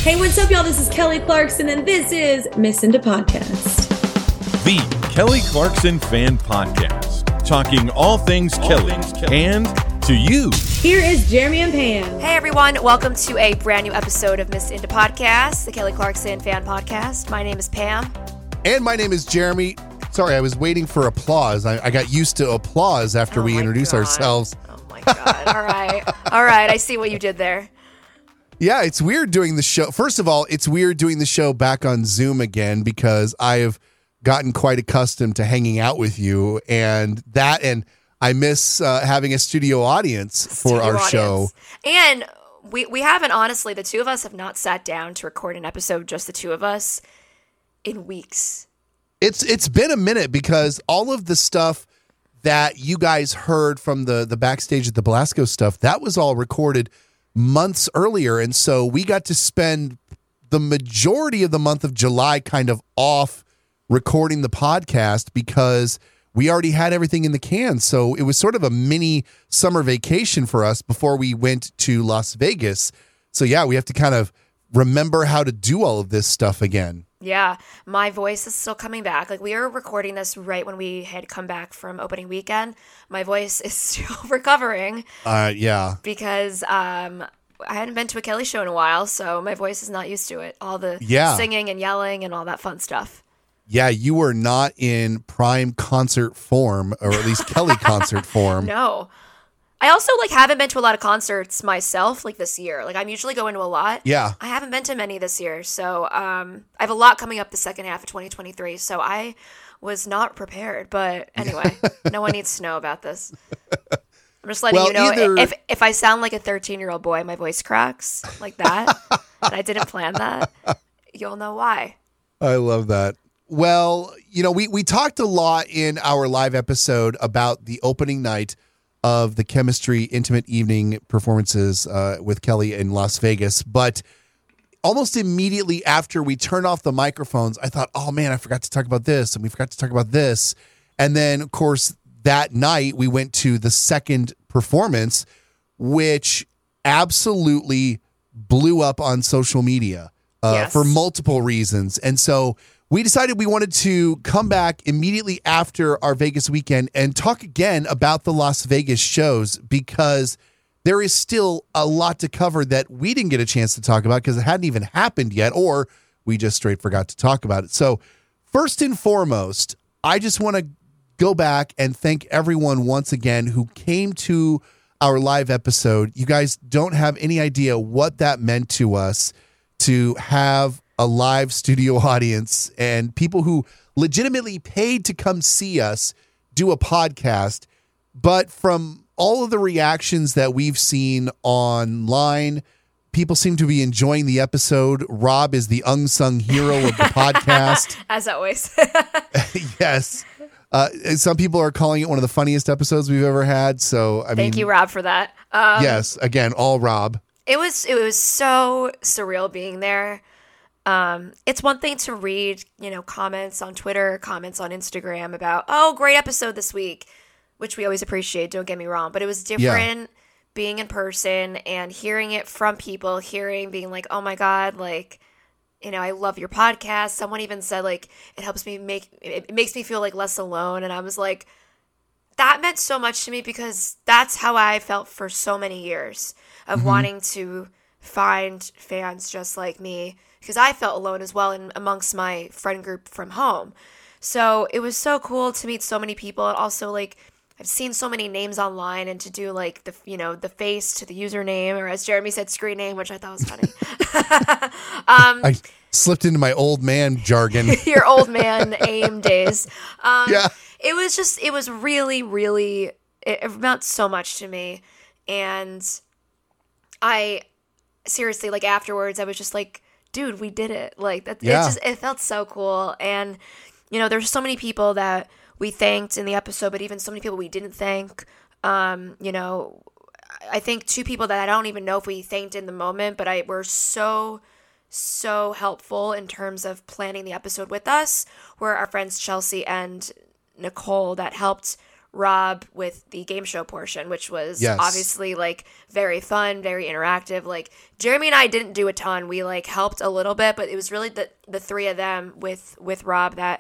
Hey, what's up, y'all? This is Kelly Clarkson, and this is Miss Into Podcast. The Kelly Clarkson Fan Podcast. Talking all things Kelly and to you. Here is Jeremy and Pam. Hey, everyone. Welcome to a brand new episode of Miss Into Podcast, the Kelly Clarkson Fan Podcast. My name is Pam. And my name is Jeremy. Sorry, I was waiting for applause. I got used to applause after we introduce ourselves. Oh, my God. All right. All right. I see what you did there. Yeah, it's weird doing the show. First of all, it's weird doing the show back on Zoom again because I have gotten quite accustomed to hanging out with you, and I miss having a studio audience for our show. And we haven't, honestly, the two of us have not sat down to record an episode, just the two of us, in weeks. It's been a minute because all of the stuff that you guys heard from the backstage at the Belasco stuff, that was all recorded months earlier, and so we got to spend the majority of the month of July kind of off recording the podcast because we already had everything in the can. So it was sort of a mini summer vacation for us before we went to Las Vegas. So yeah, we have to kind of remember how to do all of this stuff again. Yeah, my voice is still coming back. Like, we are recording this right when we had come back from opening weekend. My voice is still recovering. Yeah. Because I hadn't been to a Kelly show in a while, so my voice is not used to it. All the singing and yelling and all that fun stuff. Yeah, you were not in prime concert form, or at least Kelly concert form. No. I also haven't been to a lot of concerts myself this year. I'm usually going to a lot. Yeah. I haven't been to many this year. So I have a lot coming up the second half of 2023. So I was not prepared. But anyway, no one needs to know about this. I'm just letting you know, if I sound like a 13-year-old boy, my voice cracks like that, and I didn't plan that, you'll know why. I love that. Well, we talked a lot in our live episode about the opening night of the Chemistry Intimate Evening performances with Kelly in Las Vegas. But almost immediately after we turned off the microphones, I thought, oh man, I forgot to talk about this, and we forgot to talk about this. And then, of course, that night we went to the second performance, which absolutely blew up on social media for multiple reasons. And so we decided we wanted to come back immediately after our Vegas weekend and talk again about the Las Vegas shows, because there is still a lot to cover that we didn't get a chance to talk about because it hadn't even happened yet, or we just straight forgot to talk about it. So first and foremost, I just want to go back and thank everyone once again who came to our live episode. You guys don't have any idea what that meant to us to have a live studio audience and people who legitimately paid to come see us do a podcast. But from all of the reactions that we've seen online, people seem to be enjoying the episode. Rob is the unsung hero of the podcast. As always. Yes. Some people are calling it one of the funniest episodes we've ever had. So Thank you, Rob, for that. Yes. Again, all Rob. It was so surreal being there. It's one thing to read, comments on Twitter, comments on Instagram about, oh, great episode this week, which we always appreciate, don't get me wrong. But it was different being in person and hearing it from people, being like, oh my God, I love your podcast. Someone even said it helps me it makes me feel less alone. And I was like, that meant so much to me because that's how I felt for so many years of wanting to find fans just like me, because I felt alone as well amongst my friend group from home. So it was so cool to meet so many people. And also I've seen so many names online, and to do the face to the username, or as Jeremy said, screen name, which I thought was funny. I slipped into my old man jargon. Your old man AIM days. Yeah. It was really, really, it meant so much to me. And I seriously, afterwards, I was just like, dude, we did it. It felt so cool. And, there's so many people that we thanked in the episode, but even so many people we didn't thank. I think two people that I don't even know if we thanked in the moment, but were so helpful in terms of planning the episode with us, were our friends Chelsea and Nicole, that helped Rob with the game show portion, which was Yes. obviously like very fun, very interactive. Like Jeremy and I didn't do a ton. We like helped a little bit, but it was really the three of them with Rob that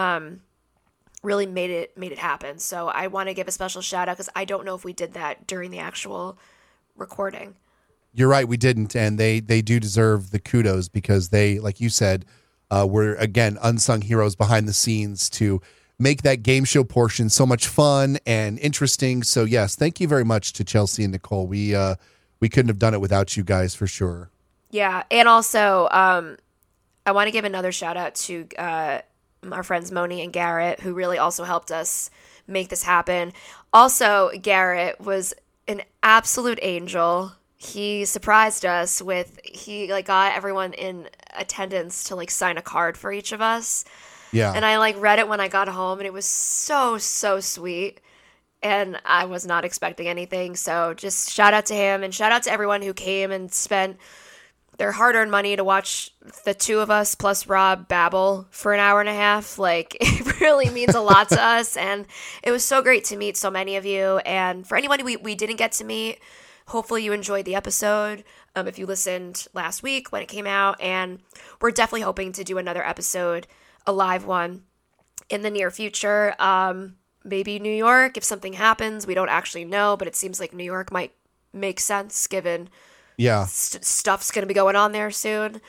really made it happen. So I want to give a special shout out because I don't know if we did that during the actual recording. You're right, we didn't, and they do deserve the kudos because they, like you said, were again unsung heroes behind the scenes to make that game show portion so much fun and interesting. So yes, thank you very much to Chelsea and Nicole. We couldn't have done it without you guys for sure. Yeah, and also I want to give another shout out to our friends Moni and Garrett, who really also helped us make this happen. Also, Garrett was an absolute angel. He surprised us he got everyone in attendance to like sign a card for each of us. Yeah. And I like read it when I got home, and it was so sweet. And I was not expecting anything. So just shout out to him and shout out to everyone who came and spent their hard-earned money to watch the two of us plus Rob babble for an hour and a half. Like, it really means a lot to us. And it was so great to meet so many of you. And for anyone we didn't get to meet, hopefully you enjoyed the episode if you listened last week when it came out. And we're definitely hoping to do another episode, a live one, in the near future. Maybe New York, if something happens. We don't actually know, but it seems like New York might make sense given stuff's going to be going on there soon.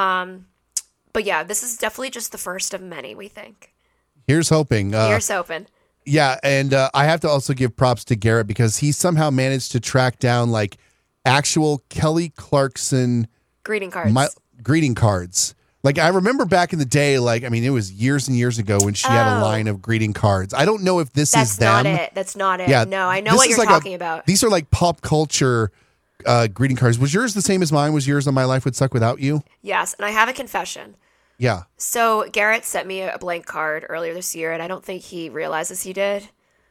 But yeah, this is definitely just the first of many, we think. Here's hoping. Here's hoping. Yeah, and I have to also give props to Garrett because he somehow managed to track down like actual Kelly Clarkson greeting cards. Greeting cards. Like, I remember back in the day, like, I mean, it was years and years ago when she had a line of greeting cards. I don't know if this is them. That's not it. Yeah, no, I know what you're talking about. These are like pop culture greeting cards. Was yours the same as mine? Was yours on My Life Would Suck Without You? Yes, and I have a confession. Yeah. So Garrett sent me a blank card earlier this year, and I don't think he realizes he did.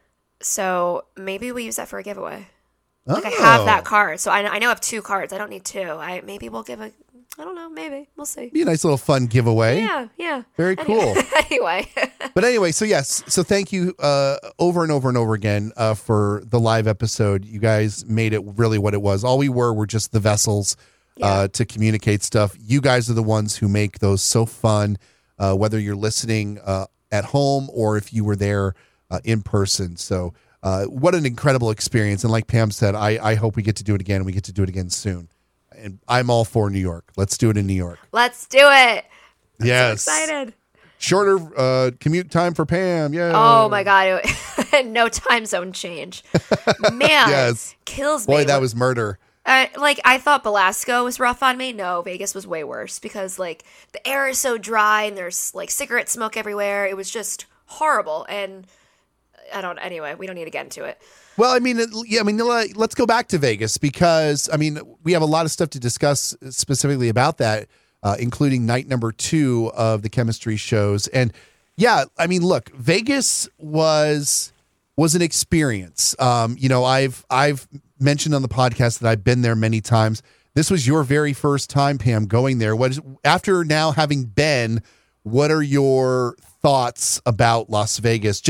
So maybe we use that for a giveaway. Like, I have that card. So I know I have two cards. I don't need two. Maybe we'll give I don't know. Maybe. We'll see. Be a nice little fun giveaway. Yeah. Very cool. Anyway. But anyway, so yes. So thank you over and over and over again for the live episode. You guys made it really what it was. All we were just the vessels to communicate stuff. You guys are the ones who make those so fun, whether you're listening at home or if you were there in person. So what an incredible experience. And like Pam said, I hope we get to do it again, and we get to do it again soon. And I'm all for New York. Let's do it in New York. Let's do it. Yes. So excited. Shorter commute time for Pam. Yeah. Oh my God. No time zone change. Man. Yes. Kills me. Boy, that was murder. I thought Belasco was rough on me. No, Vegas was way worse because like the air is so dry and there's like cigarette smoke everywhere. It was just horrible. And anyway, we don't need to get into it. Well, I mean, let's go back to Vegas because, I mean, we have a lot of stuff to discuss specifically about that, including night number 2 of the chemistry shows. And yeah, I mean, look, Vegas was an experience. I've mentioned on the podcast that I've been there many times. This was your very first time, Pam, going there. After now having been, what are your thoughts about Las Vegas?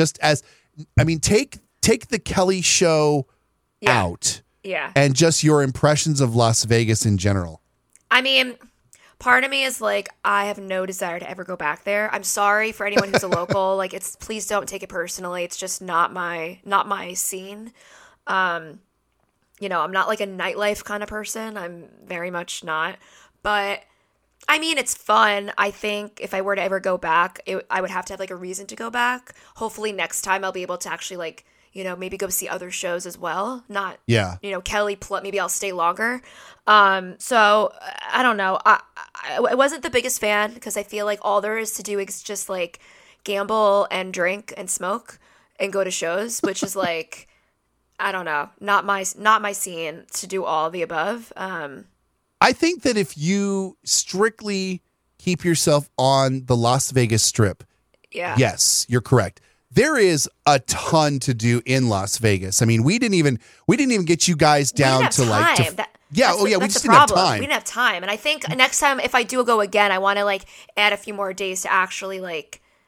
Take the Kelly show out. Yeah. And just your impressions of Las Vegas in general. I mean, part of me is like, I have no desire to ever go back there. I'm sorry for anyone who's a local. Like, please don't take it personally. It's just not my scene. I'm not like a nightlife kind of person. I'm very much not. But I mean, it's fun. I think if I were to ever go back, I would have to have like a reason to go back. Hopefully next time I'll be able to actually like, maybe go see other shows as well. Not, Kelly, maybe I'll stay longer. So I don't know. I wasn't the biggest fan because I feel like all there is to do is just like gamble and drink and smoke and go to shows, which is like, I don't know, not my scene to do all the above. I think that if you strictly keep yourself on the Las Vegas Strip, yes, you're correct. There is a ton to do in Las Vegas. I mean, we didn't even get you guys down to like. We just didn't have time. We didn't have time, and I think next time if I do go again, I want to like add a few more days to actually like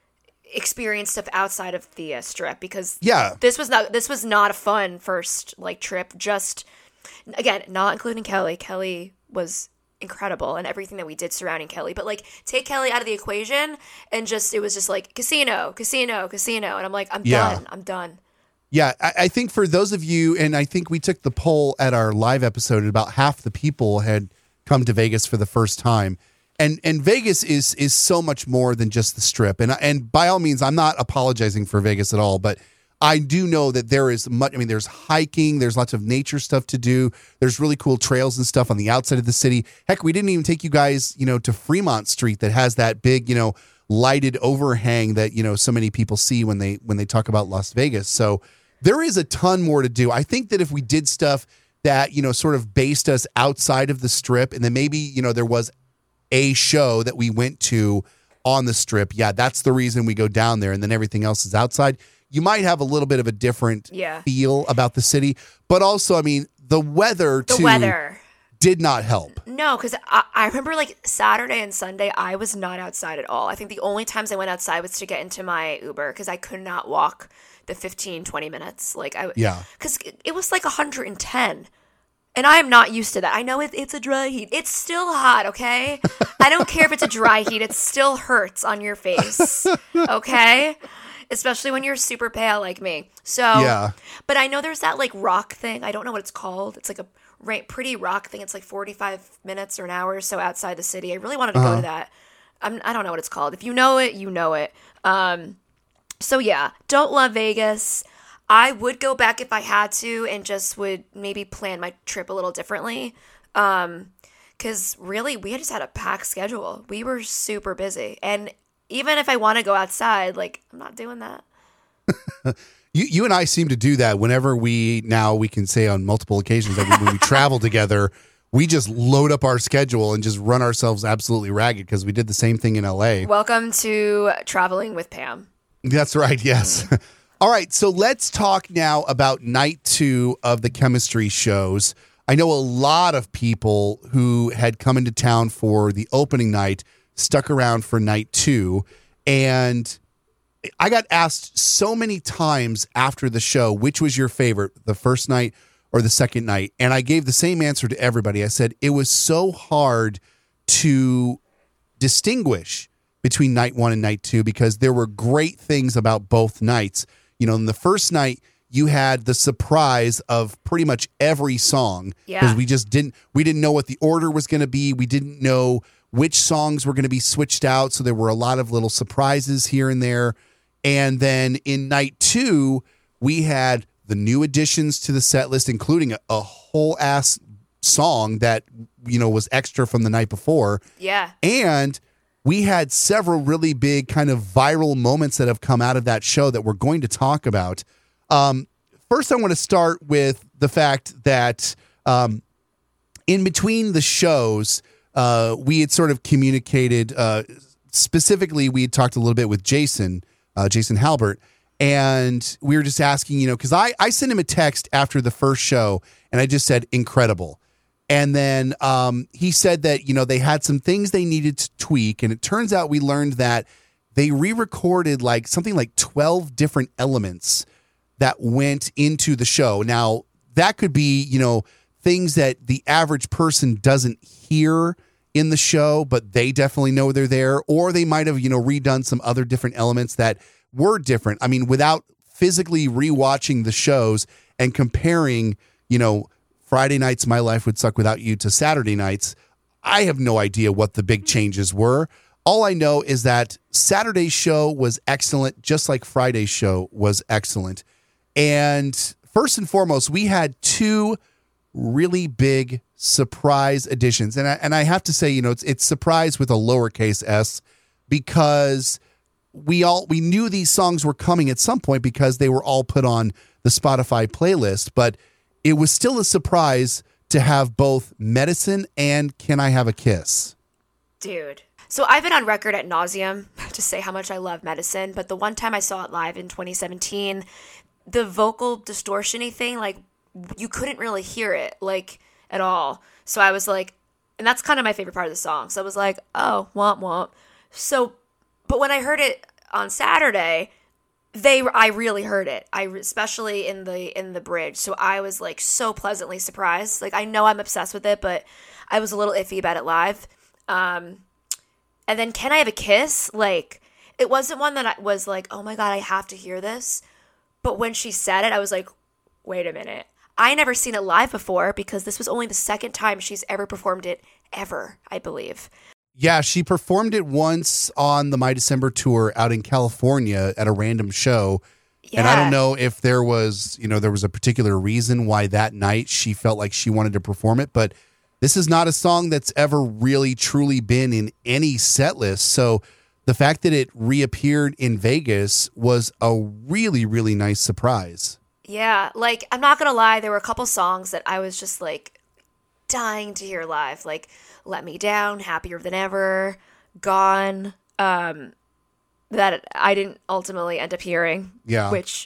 experience stuff outside of the strip, because Yeah. this was not a fun first like trip. Just again, not including Kelly. Kelly was incredible and everything that we did surrounding Kelly, but like take Kelly out of the equation and it was just like casino, and I'm like, I'm done. Yeah, I think for those of you, and I think we took the poll at our live episode, and about half the people had come to Vegas for the first time. And Vegas is so much more than just the strip. And by all means, I'm not apologizing for Vegas at all, but I do know that there is much. I mean, there's hiking, there's lots of nature stuff to do. There's really cool trails and stuff on the outside of the city. Heck, we didn't even take you guys, to Fremont Street that has that big, lighted overhang that, so many people see when they talk about Las Vegas. So there is a ton more to do. I think that if we did stuff that, sort of based us outside of the strip, and then maybe, there was a show that we went to on the strip, yeah, that's the reason we go down there, and then everything else is outside, you might have a little bit of a different feel about the city. But also, I mean, the weather did not help. No, because I remember like Saturday and Sunday, I was not outside at all. I think the only times I went outside was to get into my Uber because I could not walk the 15, 20 minutes. Because it was like 110. And I am not used to that. I know it's a dry heat. It's still hot, okay? I don't care if it's a dry heat. It still hurts on your face, okay? Especially when you're super pale like me. So, but I know there's that like rock thing. I don't know what it's called. It's like a pretty rock thing. It's like 45 minutes or an hour or so outside the city. I really wanted to go to that. I don't know what it's called. If you know it, you know it. So yeah, don't love Vegas. I would go back if I had to and just would maybe plan my trip a little differently. Because really, we just had a packed schedule. We were super busy. And even if I want to go outside, like, I'm not doing that. You and I seem to do that whenever we can say on multiple occasions that when we travel together, we just load up our schedule and just run ourselves absolutely ragged because we did the same thing in LA. Welcome to Traveling with Pam. That's right, yes. All right, so let's talk now about night 2 of the Chemistry shows. I know a lot of people who had come into town for the opening night stuck around for night 2, and I got asked so many times after the show, which was your favorite, the first night or the second night? And I gave the same answer to everybody. I said it was so hard to distinguish between night 1 and night 2 because there were great things about both nights. In the first night, you had the surprise of pretty much every song because we didn't know what the order was going to be. We didn't know which songs were going to be switched out. So there were a lot of little surprises here and there. And then in night 2, we had the new additions to the set list, including a whole ass song that, was extra from the night before. Yeah. And we had several really big kind of viral moments that have come out of that show that we're going to talk about. First, I want to start with the fact that in between the shows, we had sort of communicated, specifically, we had talked a little bit with Jason Halbert, and we were just asking, because I sent him a text after the first show, and I just said, incredible. And then he said that, they had some things they needed to tweak. And it turns out we learned that they re-recorded something like 12 different elements that went into the show. Now, that could be, things that the average person doesn't hear in the show, but they definitely know they're there. Or they might have, redone some other different elements that were different. I mean, without physically rewatching the shows and comparing, Friday nights, My Life Would Suck Without You to Saturday nights, I have no idea what the big changes were. All I know is that Saturday's show was excellent, just like Friday's show was excellent. And first and foremost, we had 2 really big surprise additions. And I have to say, it's surprise with a lowercase s because we knew these songs were coming at some point because they were all put on the Spotify playlist, but it was still a surprise to have both Medicine and Can I Have a Kiss? Dude. So I've been on record at nauseum to say how much I love Medicine, but the one time I saw it live in 2017, the vocal distortion-y thing, you couldn't really hear it, at all. So I was like, and that's kind of my favorite part of the song. So I was like, oh, womp womp. So, but when I heard it on Saturday, I really heard it. Especially in the bridge. So I was like so pleasantly surprised. Like I know I'm obsessed with it, but I was a little iffy about it live. And then Can I Have a Kiss? Like it wasn't one that I was like, oh my God, I have to hear this. But when she said it, I was like, wait a minute. I never seen it live before because this was only the second time she's ever performed it ever, I believe. Yeah, she performed it once on the My December tour out in California at a random show. Yeah. And I don't know if there was a particular reason why that night she felt like she wanted to perform it, but this is not a song that's ever really truly been in any set list. So the fact that it reappeared in Vegas was a really, really nice surprise. Yeah, like I'm not gonna lie, there were a couple songs that I was just like dying to hear live, like Let Me Down, Happier Than Ever, Gone, that I didn't ultimately end up hearing. Yeah. Which,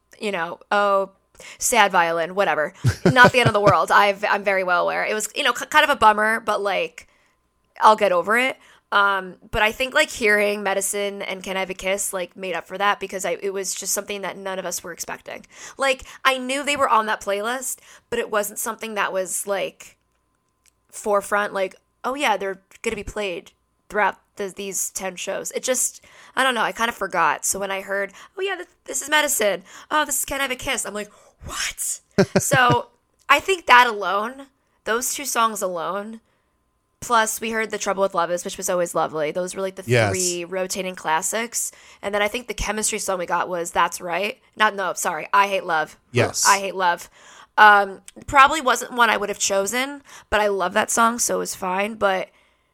Sad Violin, whatever. Not the end of the world. I'm very well aware. It was, kind of a bummer, but like I'll get over it. But I think like hearing Medicine and Can I Have a Kiss like made up for that because it was just something that none of us were expecting. Like I knew they were on that playlist, but it wasn't something that was like forefront. Like, oh yeah, they're gonna be played throughout these 10 shows. It just, I don't know. I kind of forgot. So when I heard, oh yeah, this is Medicine. Oh, this is Can I Have a Kiss? I'm like, what? So I think that alone, those two songs alone. Plus, we heard The Trouble with Love Is, which was always lovely. Those were like the three rotating classics. And then I think the chemistry song we got was That's Right. I Hate Love. Yes. I Hate Love. Probably wasn't one I would have chosen, but I love that song, so it was fine. But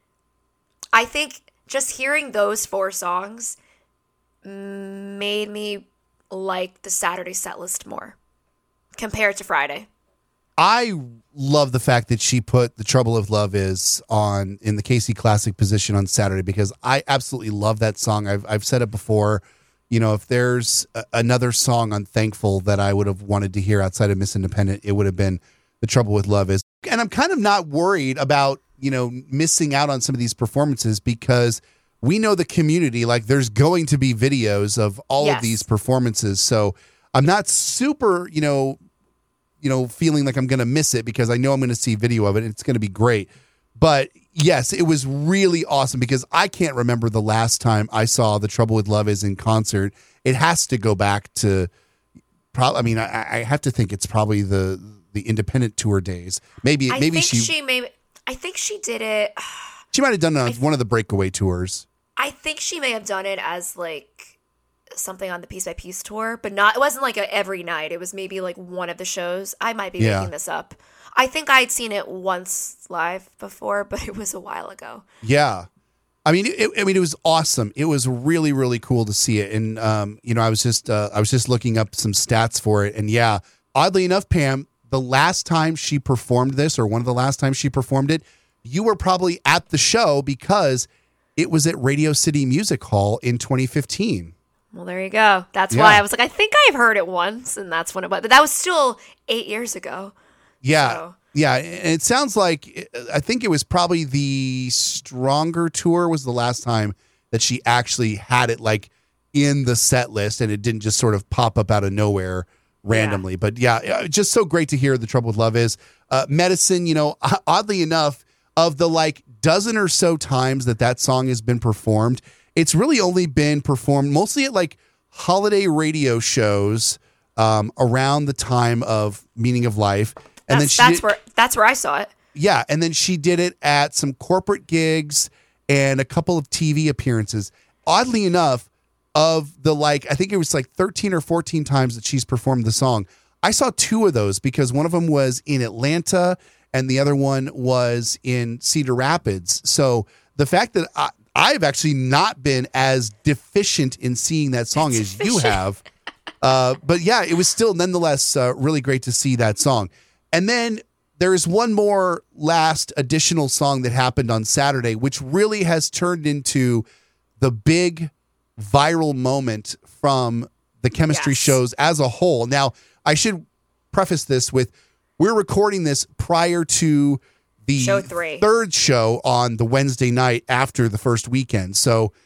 I think just hearing those 4 songs made me like the Saturday set list more compared to Friday. I love the fact that she put The Trouble with Love Is in the KC Classic position on Saturday because I absolutely love that song. I've said it before. If there's another song on Thankful that I would have wanted to hear outside of Miss Independent, it would have been The Trouble with Love Is. And I'm kind of not worried about, missing out on some of these performances because we know the community, like there's going to be videos of all of these performances. So I'm not super, feeling like I'm going to miss it because I know I'm going to see video of it. And it's going to be great. But yes, it was really awesome because I can't remember the last time I saw The Trouble with Love Is in concert. It has to go back to I have to think it's probably the independent tour days. I think she did it. She might have done it on one of the breakaway tours. I think she may have done it as like something on the Piece by Piece tour, but it wasn't like every night. It was maybe like one of the shows. I might be making this up. I think I'd seen it once live before, but it was a while ago. Yeah. It was awesome. It was really, really cool to see it. And, I was just looking up some stats for it. And yeah, oddly enough, Pam, the last time she performed this, or one of the last times she performed it, you were probably at the show because it was at Radio City Music Hall in 2015. Well, there you go. That's why I was like, I think I've heard it once, and that's when it was. But that was still 8 years ago. Yeah. So. Yeah. And it sounds like, I think it was probably the Stronger tour was the last time that she actually had it like in the set list and it didn't just sort of pop up out of nowhere randomly. But yeah, just so great to hear The Trouble with Love Is. Medicine, oddly enough, of the like dozen or so times that song has been performed, it's really only been performed mostly at like holiday radio shows around the time of Meaning of Life. And that's where I saw it. Yeah, and then she did it at some corporate gigs and a couple of TV appearances. Oddly enough, of the I think it was like 13 or 14 times that she's performed the song, I saw 2 of those because one of them was in Atlanta and the other one was in Cedar Rapids. So the fact that I've actually not been as deficient in seeing that song as you have. But yeah, it was still nonetheless really great to see that song. And then there is one more last additional song that happened on Saturday, which really has turned into the big viral moment from the chemistry shows as a whole. Now, I should preface this with we're recording this prior to the show 3. Third show on the Wednesday night after the first weekend. So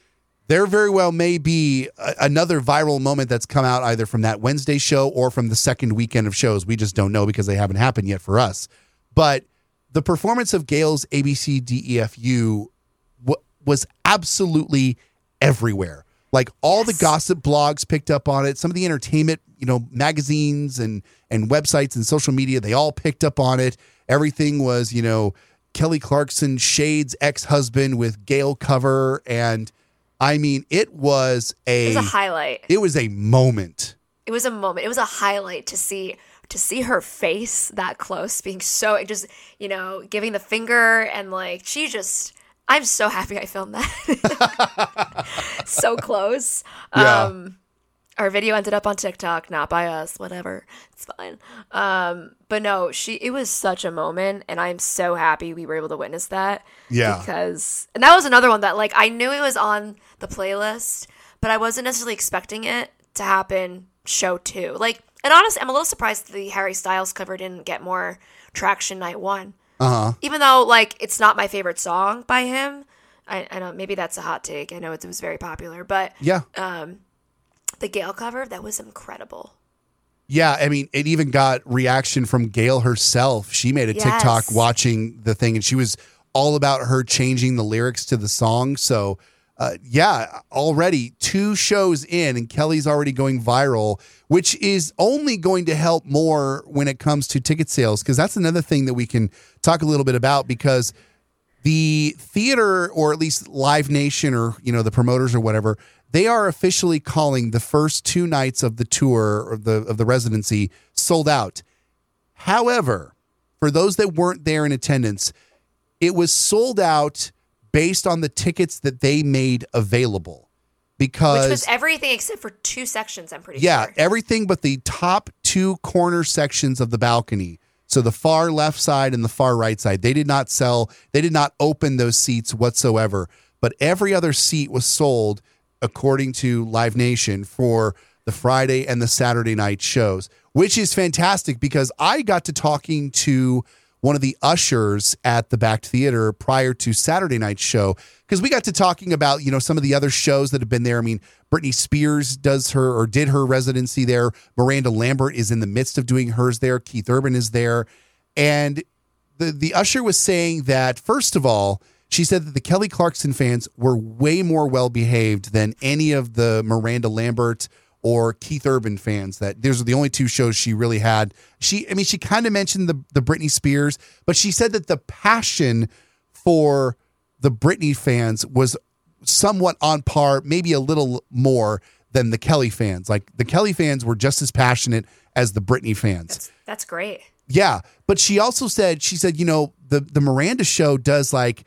There very well may be another viral moment that's come out either from that Wednesday show or from the second weekend of shows. We just don't know because they haven't happened yet for us. But the performance of Gail's ABCDEFU was absolutely everywhere. Like all the gossip blogs picked up on it. Some of the entertainment, magazines and websites and social media, they all picked up on it. Everything was, Kelly Clarkson shades ex-husband with Gail cover. And I mean, it was a highlight. It was a moment. It was a moment. It was a highlight to see her face that close, being so just, giving the finger and like I'm so happy I filmed that. So close. Yeah. Our video ended up on TikTok, not by us, whatever. It's fine. But no, it was such a moment, and I'm so happy we were able to witness that. Yeah. And that was another one that, like, I knew it was on the playlist, but I wasn't necessarily expecting it to happen show 2. Like, and honestly, I'm a little surprised the Harry Styles cover didn't get more traction night 1. Uh-huh. Even though, like, it's not my favorite song by him. I know, maybe that's a hot take. I know it was very popular, but yeah. The Gail cover, that was incredible. Yeah, I mean, it even got reaction from Gail herself. She made a TikTok watching the thing, and she was all about her changing the lyrics to the song. So, already 2 shows in, and Kelly's already going viral, which is only going to help more when it comes to ticket sales, because that's another thing that we can talk a little bit about, because the theater, or at least Live Nation, or, the promoters or whatever, they are officially calling the first 2 nights of the tour of the residency sold out. However, for those that weren't there in attendance, it was sold out based on the tickets that they made available. Because, which was everything except for 2 sections, I'm pretty sure. Yeah, everything but the top 2 corner sections of the balcony. So the far left side and the far right side. They did not open those seats whatsoever. But every other seat was sold, according to Live Nation, for the Friday and the Saturday night shows, which is fantastic, because I got to talking to one of the ushers at the Back Theater prior to Saturday night's show, because we got to talking about, some of the other shows that have been there. I mean, Britney Spears did her residency there. Miranda Lambert is in the midst of doing hers there. Keith Urban is there. And the usher was saying that, first of all, she said that the Kelly Clarkson fans were way more well-behaved than any of the Miranda Lambert or Keith Urban fans. That those are the only 2 shows she really had. She kind of mentioned the Britney Spears, but she said that the passion for the Britney fans was somewhat on par, maybe a little more than the Kelly fans. Like, the Kelly fans were just as passionate as the Britney fans. That's great. Yeah, but she also said, the Miranda show does like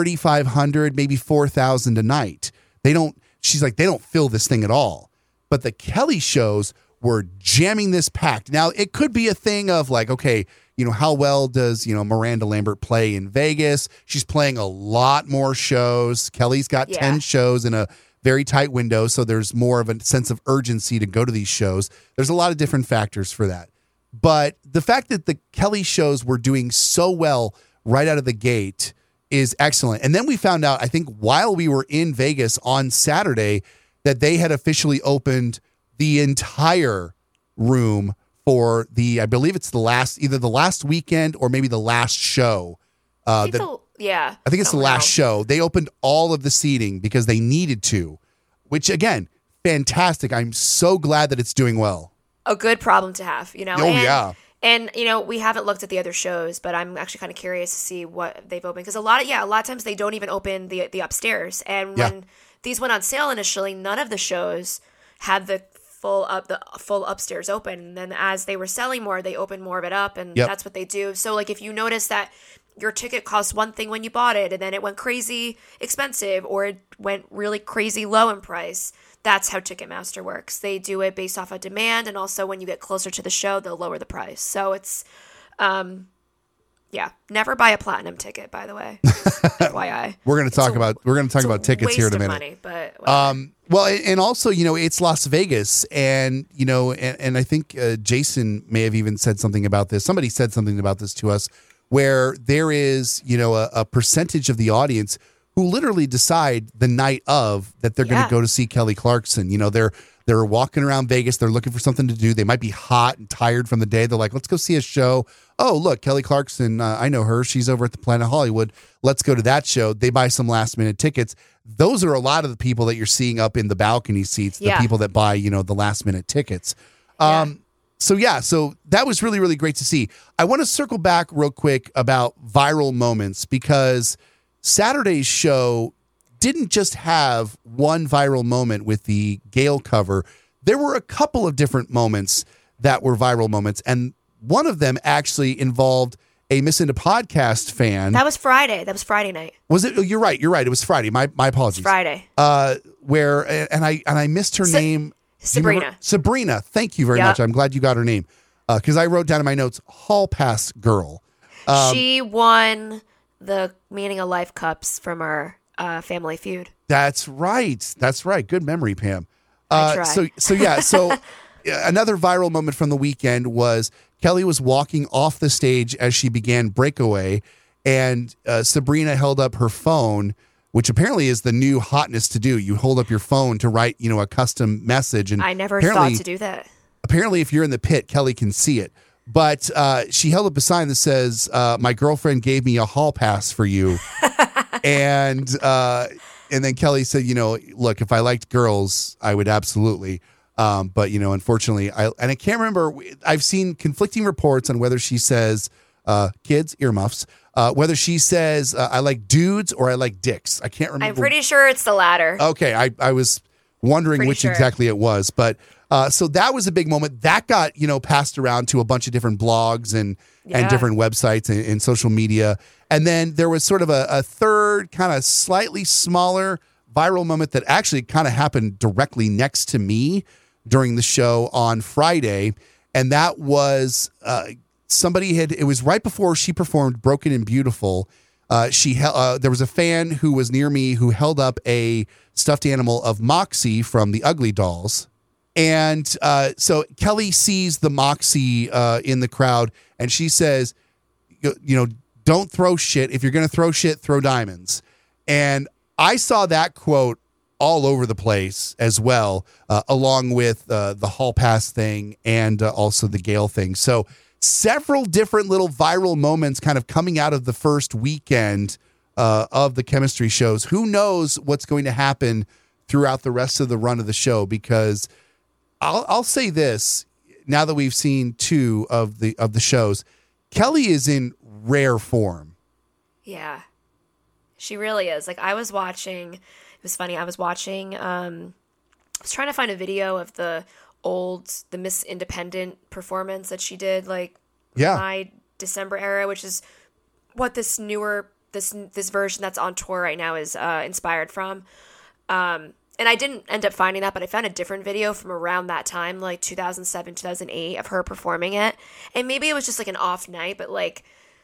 3,500, maybe 4,000 a night. They don't fill this thing at all. But the Kelly shows were jamming this packed. Now, it could be a thing of like, okay, how well does, Miranda Lambert play in Vegas? She's playing a lot more shows. Kelly's got 10 shows in a very tight window, so there's more of a sense of urgency to go to these shows. There's a lot of different factors for that. But the fact that the Kelly shows were doing so well right out of the gate is excellent. And then we found out, I think, while we were in Vegas on Saturday, that they had officially opened the entire room for I believe it's either the last weekend or maybe the last show. I think it's the last show. They opened all of the seating because they needed to, which, again, fantastic. I'm so glad that it's doing well. A good problem to have, yeah. And, we haven't looked at the other shows, but I'm actually kind of curious to see what they've opened. Because a lot of times they don't even open the upstairs. And when these went on sale initially, none of the shows had the full upstairs open. And then as they were selling more, they opened more of it up. And that's what they do. So, like, if you notice that your ticket cost one thing when you bought it, and then it went crazy expensive, or it went really crazy low in price, that's how Ticketmaster works. They do it based off of demand, and also when you get closer to the show, they'll lower the price. So it's, never buy a platinum ticket, by the way. FYI. We're going to talk about tickets here in a minute. Money, but well, and also, it's Las Vegas, and and I think Jason may have even said something about this. Somebody said something about this to us, where there is a percentage of the audience who literally decide the night of that they're going to go to see Kelly Clarkson. You know, they're walking around Vegas. They're looking for something to do. They might be hot and tired from the day. They're like, let's go see a show. Oh, look, Kelly Clarkson. I know her. She's over at the Planet Hollywood. Let's go to that show. They buy some last minute tickets. Those are a lot of the people that you're seeing up in the balcony seats, the people that buy, you know, the last minute tickets. So that was really, really great to see. I want to circle back real quick about viral moments because Saturday's show didn't just have one viral moment with the Gale cover. There were a couple of different moments that were viral moments, and one of them actually involved a Miss Into Podcast fan. That was Friday. That was Friday night. Was it? Oh, you're right. It was Friday. My apologies. It's Friday. Where and I missed her name. Sabrina. Sabrina. Thank you very much. I'm glad you got her name because I wrote down in my notes Hall Pass Girl. She won the Meaning of Life cups from our Family Feud. That's right. Good memory, Pam. I try. So another viral moment from the weekend was Kelly was walking off the stage as she began Breakaway, and Sabrina held up her phone, which apparently is the new hotness to do. You hold up your phone to write, you know, a custom message. And I never thought to do that. Apparently, if you're in the pit, Kelly can see it. But she held up a sign that says, my girlfriend gave me a hall pass for you. and then Kelly said, you know, look, if I liked girls, I would absolutely. But, you know, unfortunately, I can't remember. I've seen conflicting reports on whether she says kids, earmuffs, whether she says I like dudes or I like dicks. I can't remember. I'm pretty sure it's the latter. Okay. I was wondering which exactly it was. But so that was a big moment. That got, you know, passed around to a bunch of different blogs and different websites and social media. And then there was sort of a third kind of slightly smaller viral moment that actually kind of happened directly next to me during the show on Friday. And that was it was right before she performed Broken and Beautiful. There was a fan who was near me who held up a stuffed animal of Moxie from the Ugly Dolls. And so Kelly sees the Moxie in the crowd and she says, you know, don't throw shit. If you're going to throw shit, throw diamonds. And I saw that quote all over the place as well, along with the Hall Pass thing and also the Gale thing. So several different little viral moments kind of coming out of the first weekend of the chemistry shows. Who knows what's going to happen throughout the rest of the run of the show? Because I'll say this, now that we've seen two of the shows, Kelly is in rare form. Yeah. She really is. Like I was watching, it was funny. I was watching, I was trying to find a video of the Miss Independent performance that she did, like my December era, which is what this version that's on tour right now is inspired from. And I didn't end up finding that, but I found a different video from around that time, like 2007, 2008, of her performing it. And maybe it was just like an off night, but like,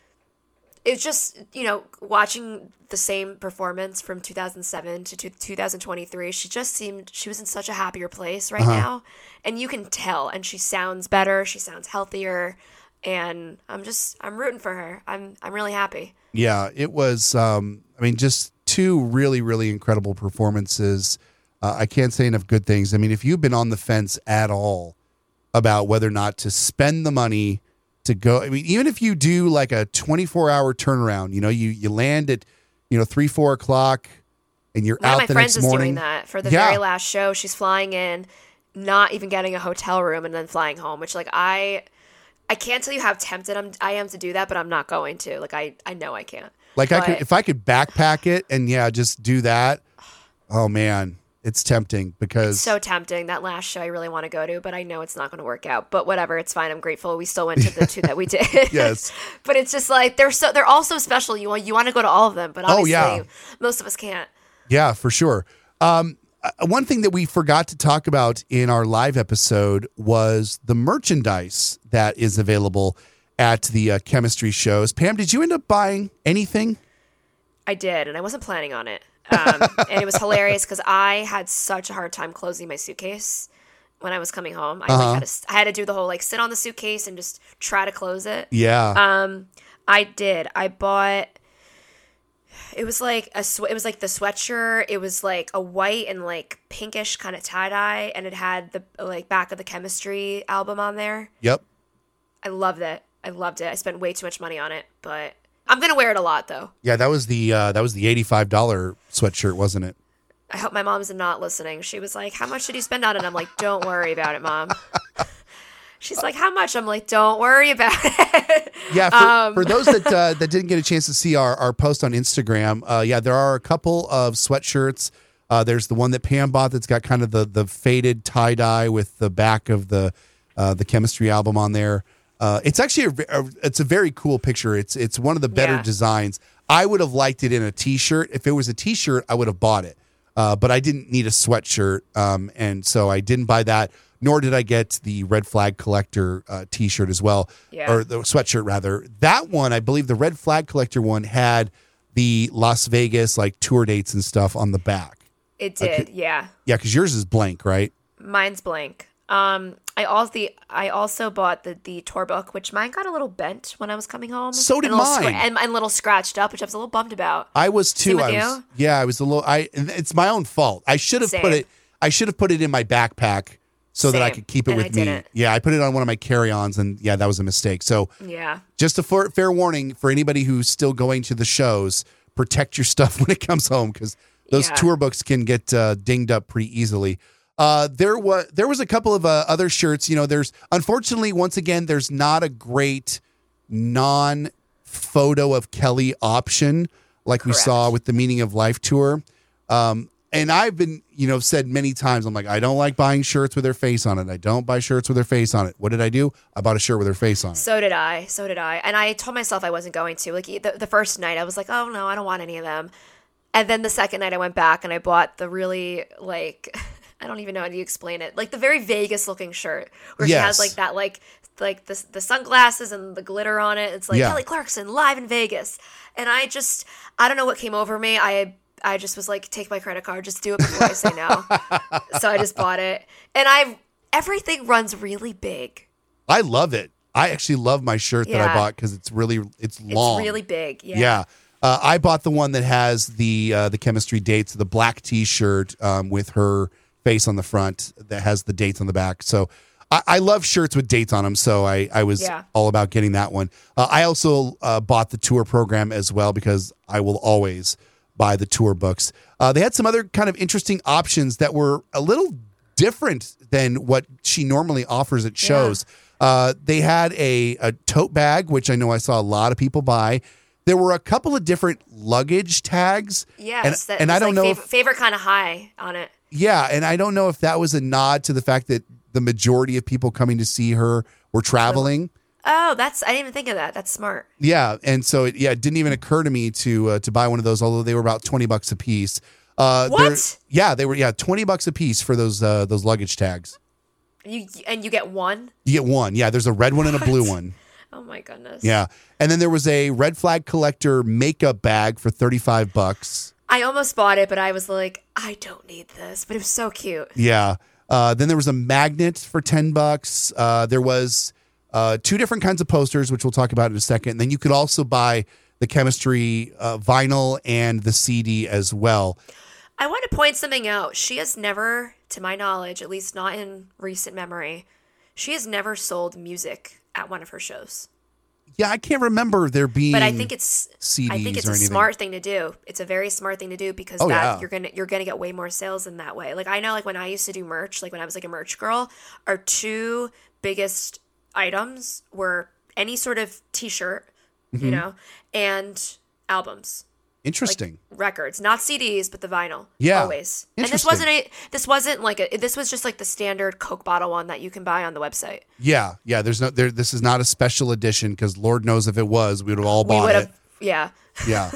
it's just, you know, watching the same performance from 2007 to 2023, she was in such a happier place right now. And you can tell, and she sounds better, she sounds healthier, and I'm rooting for her. I'm really happy. Yeah, it was, just two really, really incredible performances. I can't say enough good things. I mean, if you've been on the fence at all about whether or not to spend the money to go, I mean, even if you do like a 24-hour turnaround, you know, you land at, 3-4 o'clock and you're out the next morning. One of my friends is doing that for the very last show. She's flying in, not even getting a hotel room, and then flying home, which like I can't tell you how tempted I am to do that, but I'm not going to. Like I know I can't. Like if I could backpack it and just do that. Oh man. It's tempting because it's so tempting. That last show I really want to go to, but I know it's not going to work out. But whatever, it's fine. I'm grateful we still went to the two that we did. Yes. But it's just like they're all so special. You want to go to all of them, but obviously most of us can't. Yeah, for sure. One thing that we forgot to talk about in our live episode was the merchandise that is available at the chemistry shows. Pam, did you end up buying anything? I did, and I wasn't planning on it. And it was hilarious because I had such a hard time closing my suitcase when I was coming home. I had to do the whole like sit on the suitcase and just try to close it. Yeah. I did. I bought It was like it was like the sweatshirt. It was like a white and like pinkish kind of tie dye, and it had the like back of the Chemistry album on there. Yep. I loved it. I spent way too much money on it, but I'm gonna wear it a lot though. Yeah, that was the $85 sweatshirt, wasn't it? I hope my mom's not listening. She was like, "How much did you spend on it?" I'm like, "Don't worry about it, Mom." She's like, "How much?" I'm like, "Don't worry about it." Yeah, for those that didn't get a chance to see our post on Instagram, there are a couple of sweatshirts. There's the one that Pam bought that's got kind of the faded tie dye with the back of the Chemistry album on there. It's actually it's a very cool picture. It's one of the better designs. I would have liked it in a t-shirt. If it was a t-shirt, I would have bought it. But I didn't need a sweatshirt, and so I didn't buy that. Nor did I get the Red Flag Collector t-shirt as well, or the sweatshirt rather. That one, I believe, the Red Flag Collector one had the Las Vegas like tour dates and stuff on the back. It did, yeah. Yeah, because yours is blank, right? Mine's blank. I also bought the tour book, which mine got a little bent when I was coming home. So did and mine, and a little scratched up, which I was a little bummed about. I was too. Same with you? Yeah, I was a little. It's my own fault. I should have put it. I should have put it in my backpack so that I could keep it with me. Didn't. Yeah, I put it on one of my carry-ons, and yeah, that was a mistake. So yeah, just a fair warning for anybody who's still going to the shows: protect your stuff when it comes home, because those tour books can get dinged up pretty easily. There was a couple of other shirts. There's unfortunately once again there's not a great non-photo of Kelly option like we saw with the Meaning of Life tour. And I've been said many times, I'm like, I don't like buying shirts with her face on it. I don't buy shirts with her face on it. What did I do? I bought a shirt with her face on it. So did I. And I told myself I wasn't going to. Like the first night, I was like, oh no, I don't want any of them. And then the second night, I went back and I bought the really like. I don't even know how to explain it. Like the very Vegas looking shirt where she has like that, like the sunglasses and the glitter on it. It's like Kelly Clarkson live in Vegas. And I don't know what came over me. I just was like, take my credit card, just do it before I say no. So I just bought it. And everything runs really big. I love it. I actually love my shirt that I bought because it's long. It's really big. Yeah. Yeah. I bought the one that has the Chemistry dates, the black T-shirt with her face on the front that has the dates on the back. So I love shirts with dates on them. So I was all about getting that one. I also bought the tour program as well because I will always buy the tour books. They had some other kind of interesting options that were a little different than what she normally offers at shows. They had a tote bag, which I know I saw a lot of people buy. There were a couple of different luggage tags. Yes, and I don't know favorite kind of high on it. Yeah, and I don't know if that was a nod to the fact that the majority of people coming to see her were traveling. Oh, I didn't even think of that. That's smart. Yeah, and so it didn't even occur to me to buy one of those, although they were about $20 a piece. What? They were $20 a piece for those luggage tags. You get one? You get one. Yeah, there's a red one and a blue one. Oh my goodness. Yeah, and then there was a Red Flag Collector makeup bag for $35. I almost bought it, but I was like, I don't need this. But it was so cute. Yeah. Then there was a magnet for $10. There was two different kinds of posters, which we'll talk about in a second. And then you could also buy the Chemistry vinyl and the CD as well. I want to point something out. She has never, to my knowledge, at least not in recent memory, she has never sold music at one of her shows. Yeah, I can't remember there being. But I think it's CDs I think it's or a anything. smart thing to do. It's a very smart thing to do because you're gonna get way more sales in that way. Like I know, like when I used to do merch, like when I was like a merch girl, our two biggest items were any sort of T-shirt, and albums. Interesting. Like records, not CDs, but the vinyl. Yeah, always. And this was just like the standard Coke bottle one that you can buy on the website. Yeah. This is not a special edition because Lord knows if it was, we would have all bought it. Yeah. Yeah.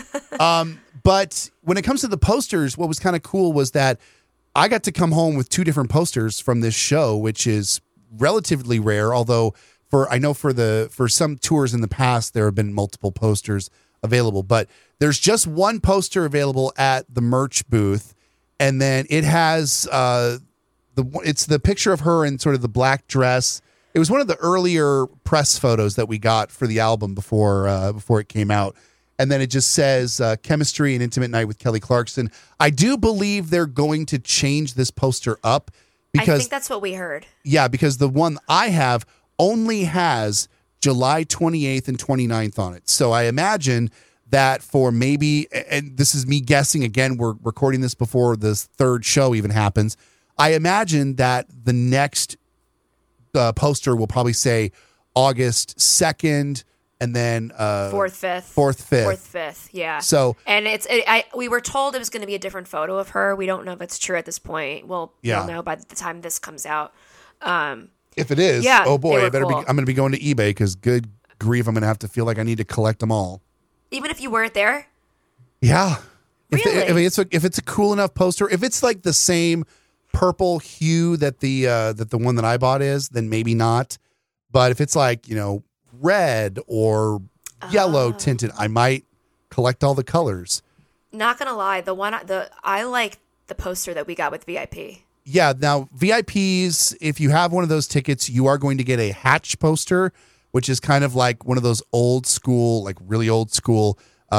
But when it comes to the posters, what was kind of cool was that I got to come home with two different posters from this show, which is relatively rare. Although for some tours in the past, there have been multiple posters available, but there's just one poster available at the merch booth, and then it has it's the picture of her in sort of the black dress. It was one of the earlier press photos that we got for the album before it came out, and then it just says Chemistry and Intimate Night with Kelly Clarkson. I do believe they're going to change this poster up I because think that's what we heard. yeah, because the one I have only has July 28th and 29th on it. So I imagine that for maybe, and this is me guessing again, we're recording this before this third show even happens. I imagine that the next poster will probably say August 2nd and then 4th, 5th. 4th, 5th. 4th, 5th, yeah. So, and we were told it was going to be a different photo of her. We don't know if it's true at this point. We'll know by the time this comes out. if it is, yeah, oh boy, I'm going to be going to eBay because good grief, I'm going to have to feel like I need to collect them all. Even if you weren't there? Yeah. Really? If it's a cool enough poster, if it's like the same purple hue that the one that I bought is, then maybe not. But if it's like, red or yellow tinted, I might collect all the colors. Not gonna lie, I like the poster that we got with VIP. Yeah, now VIPs, if you have one of those tickets, you are going to get a Hatch poster, which is kind of like one of those old school, like really old school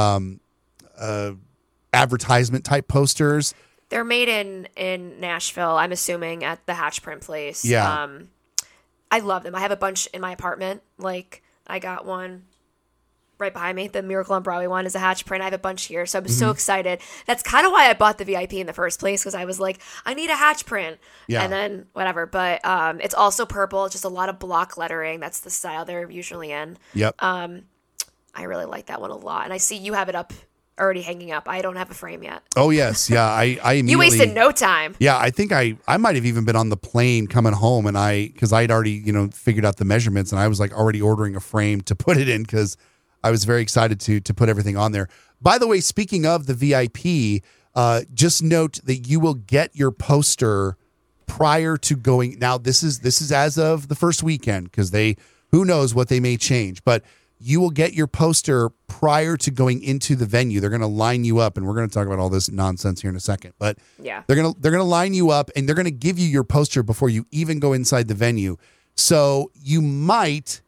advertisement type posters. They're made in Nashville, I'm assuming, at the Hatch print place. Yeah. I love them. I have a bunch in my apartment. Like, I got one right behind me. The Miracle on Broadway one is a Hatch print. I have a bunch here, so I'm so excited. That's kind of why I bought the VIP in the first place, because I was like, I need a Hatch print. Yeah. And then whatever. But it's also purple. It's just a lot of block lettering. That's the style they're usually in. Yep. I really like that one a lot. And I see you have it up, already hanging up. I don't have a frame yet. Oh, yes. Yeah, I immediately... You wasted no time. Yeah, I think I might have even been on the plane coming home, and because I'd already, figured out the measurements, and I was like already ordering a frame to put it in because I was very excited to put everything on there. By the way, speaking of the VIP, just note that you will get your poster prior to going. Now, this is as of the first weekend, because who knows what they may change, but you will get your poster prior to going into the venue. They're going to line you up, and we're going to talk about all this nonsense here in a second. But yeah, they're going to line you up, and they're going to give you your poster before you even go inside the venue. So you might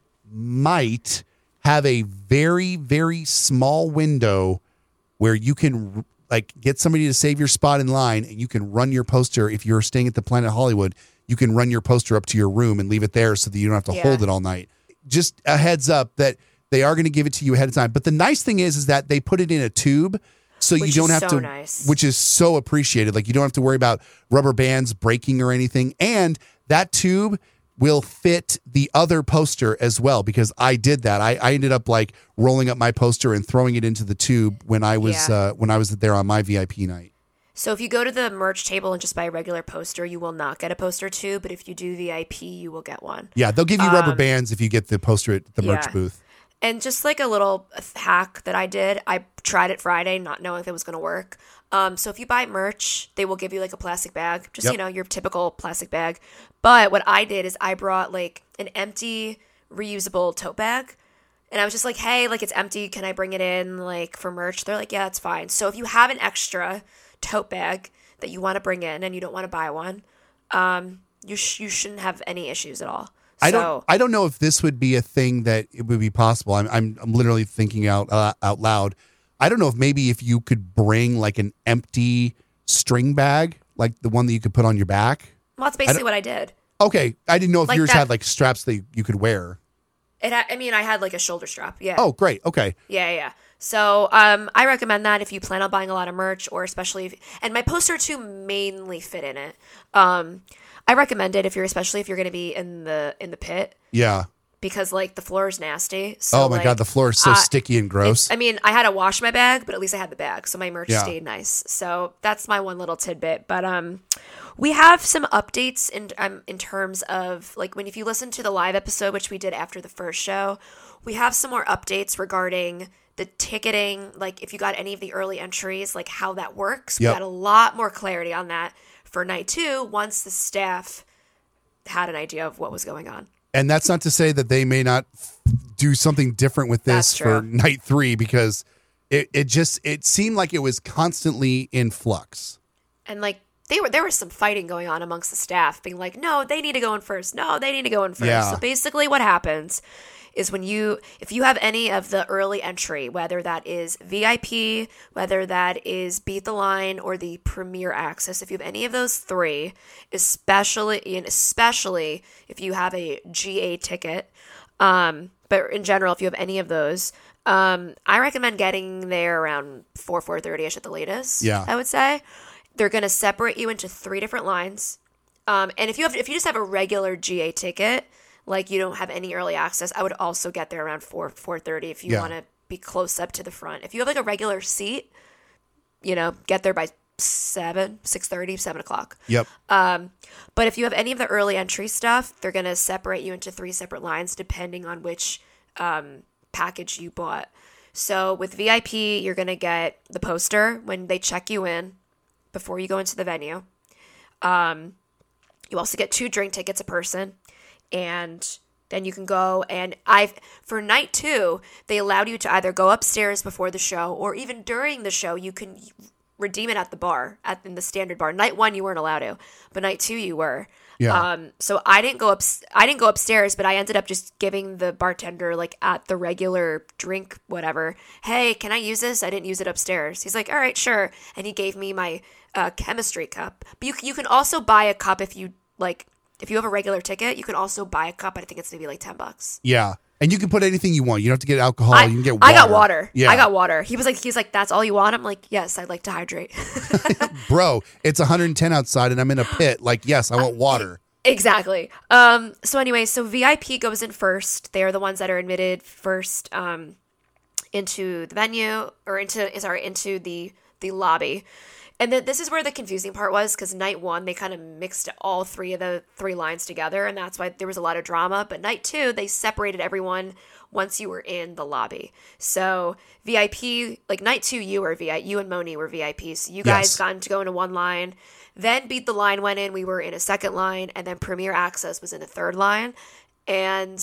have a very, very small window where you can get somebody to save your spot in line, and you can run your poster. If you're staying at the Planet Hollywood, you can run your poster up to your room and leave it there so that you don't have to hold it all night. Just a heads up that they are going to give it to you ahead of time. But the nice thing is that they put it in a tube, so you don't have to, nice. Which is so appreciated. Like, you don't have to worry about rubber bands breaking or anything. And that tube will fit the other poster as well, because I did that. I ended up rolling up my poster and throwing it into the tube when I was there on my VIP night. So if you go to the merch table and just buy a regular poster, you will not get a poster tube. But if you do VIP, you will get one. Yeah, they'll give you rubber bands if you get the poster at the merch booth. And just like a little hack that I did, I tried it Friday, not knowing if it was going to work. So if you buy merch, they will give you a plastic bag, just, your typical plastic bag. But what I did is I brought an empty reusable tote bag. And I was just like, hey, it's empty. Can I bring it in for merch? They're like, yeah, it's fine. So if you have an extra tote bag that you want to bring in and you don't want to buy one, you shouldn't have any issues at all. I don't know if this would be a thing that it would be possible. I'm literally thinking out loud. I don't know if you could bring an empty string bag, like the one that you could put on your back. Well, that's basically what I did. Okay, I didn't know if yours had straps that you could wear. I had a shoulder strap. Yeah. Oh, great. Okay. Yeah. So I recommend that if you plan on buying a lot of merch, or especially and my poster too mainly fit in it. I recommend it especially if you're going to be in the pit. Yeah. Because the floor is nasty. So, oh my God, the floor is so sticky and gross. I I had to wash my bag, but at least I had the bag, so my merch stayed nice. So that's my one little tidbit. But we have some updates in terms of if you listen to the live episode, which we did after the first show, we have some more updates regarding the ticketing. If you got any of the early entries, how that works. Yep. We got a lot more clarity on that for night 2 once the staff had an idea of what was going on. And that's not to say that they may not do something different with this for night 3, because it seemed like it was constantly in flux. And there was some fighting going on amongst the staff, being like, no, they need to go in first. No, they need to go in first. Yeah. So basically what happens is if you have any of the early entry, whether that is VIP, whether that is Beat the Line, or the Premier Access, if you have any of those three, especially if you have a GA ticket, but in general, if you have any of those, I recommend getting there around 4:30ish at the latest. Yeah. I would say. They're going to separate you into 3 different lines. And if you just have a regular GA ticket, like you don't have any early access, I would also get there around 4:30 if you want to be close up to the front. If you have like a regular seat, get there by 6:30, 7 o'clock. Yep. But if you have any of the early entry stuff, they're going to separate you into 3 separate lines depending on which package you bought. So with VIP, you're going to get the poster when they check you in before you go into the venue. You also get 2 drink tickets a person. And then you can go, and for night 2, they allowed you to either go upstairs before the show, or even during the show, you can redeem it at the bar, in the standard bar. Night 1, you weren't allowed to, but night 2, you were. Yeah. So I didn't go upstairs, but I ended up just giving the bartender, like at the regular drink, whatever, hey, can I use this? I didn't use it upstairs. He's like, all right, sure. And he gave me my chemistry cup. But you can also buy a cup if you like. If you have a regular ticket, you can also buy a cup. I think it's maybe like $10. Yeah. And you can put anything you want. You don't have to get alcohol. You can get water. I got water. Yeah. I got water. He's like, that's all you want? I'm like, yes, I'd like to hydrate. Bro, it's 110 outside and I'm in a pit. Like, yes, I want water. Exactly. So anyway, so VIP goes in first. They are the ones that are admitted first into the venue, or into the lobby. And this is where the confusing part was, because night 1, they kind of mixed all 3 of the 3 lines together, and that's why there was a lot of drama. But night 2, they separated everyone once you were in the lobby. So VIP, like night 2, you and Moni were VIPs. So you guys got to go into one line. Then Beat the Line went in. We were in a second line, and then Premier Access was in a third line. And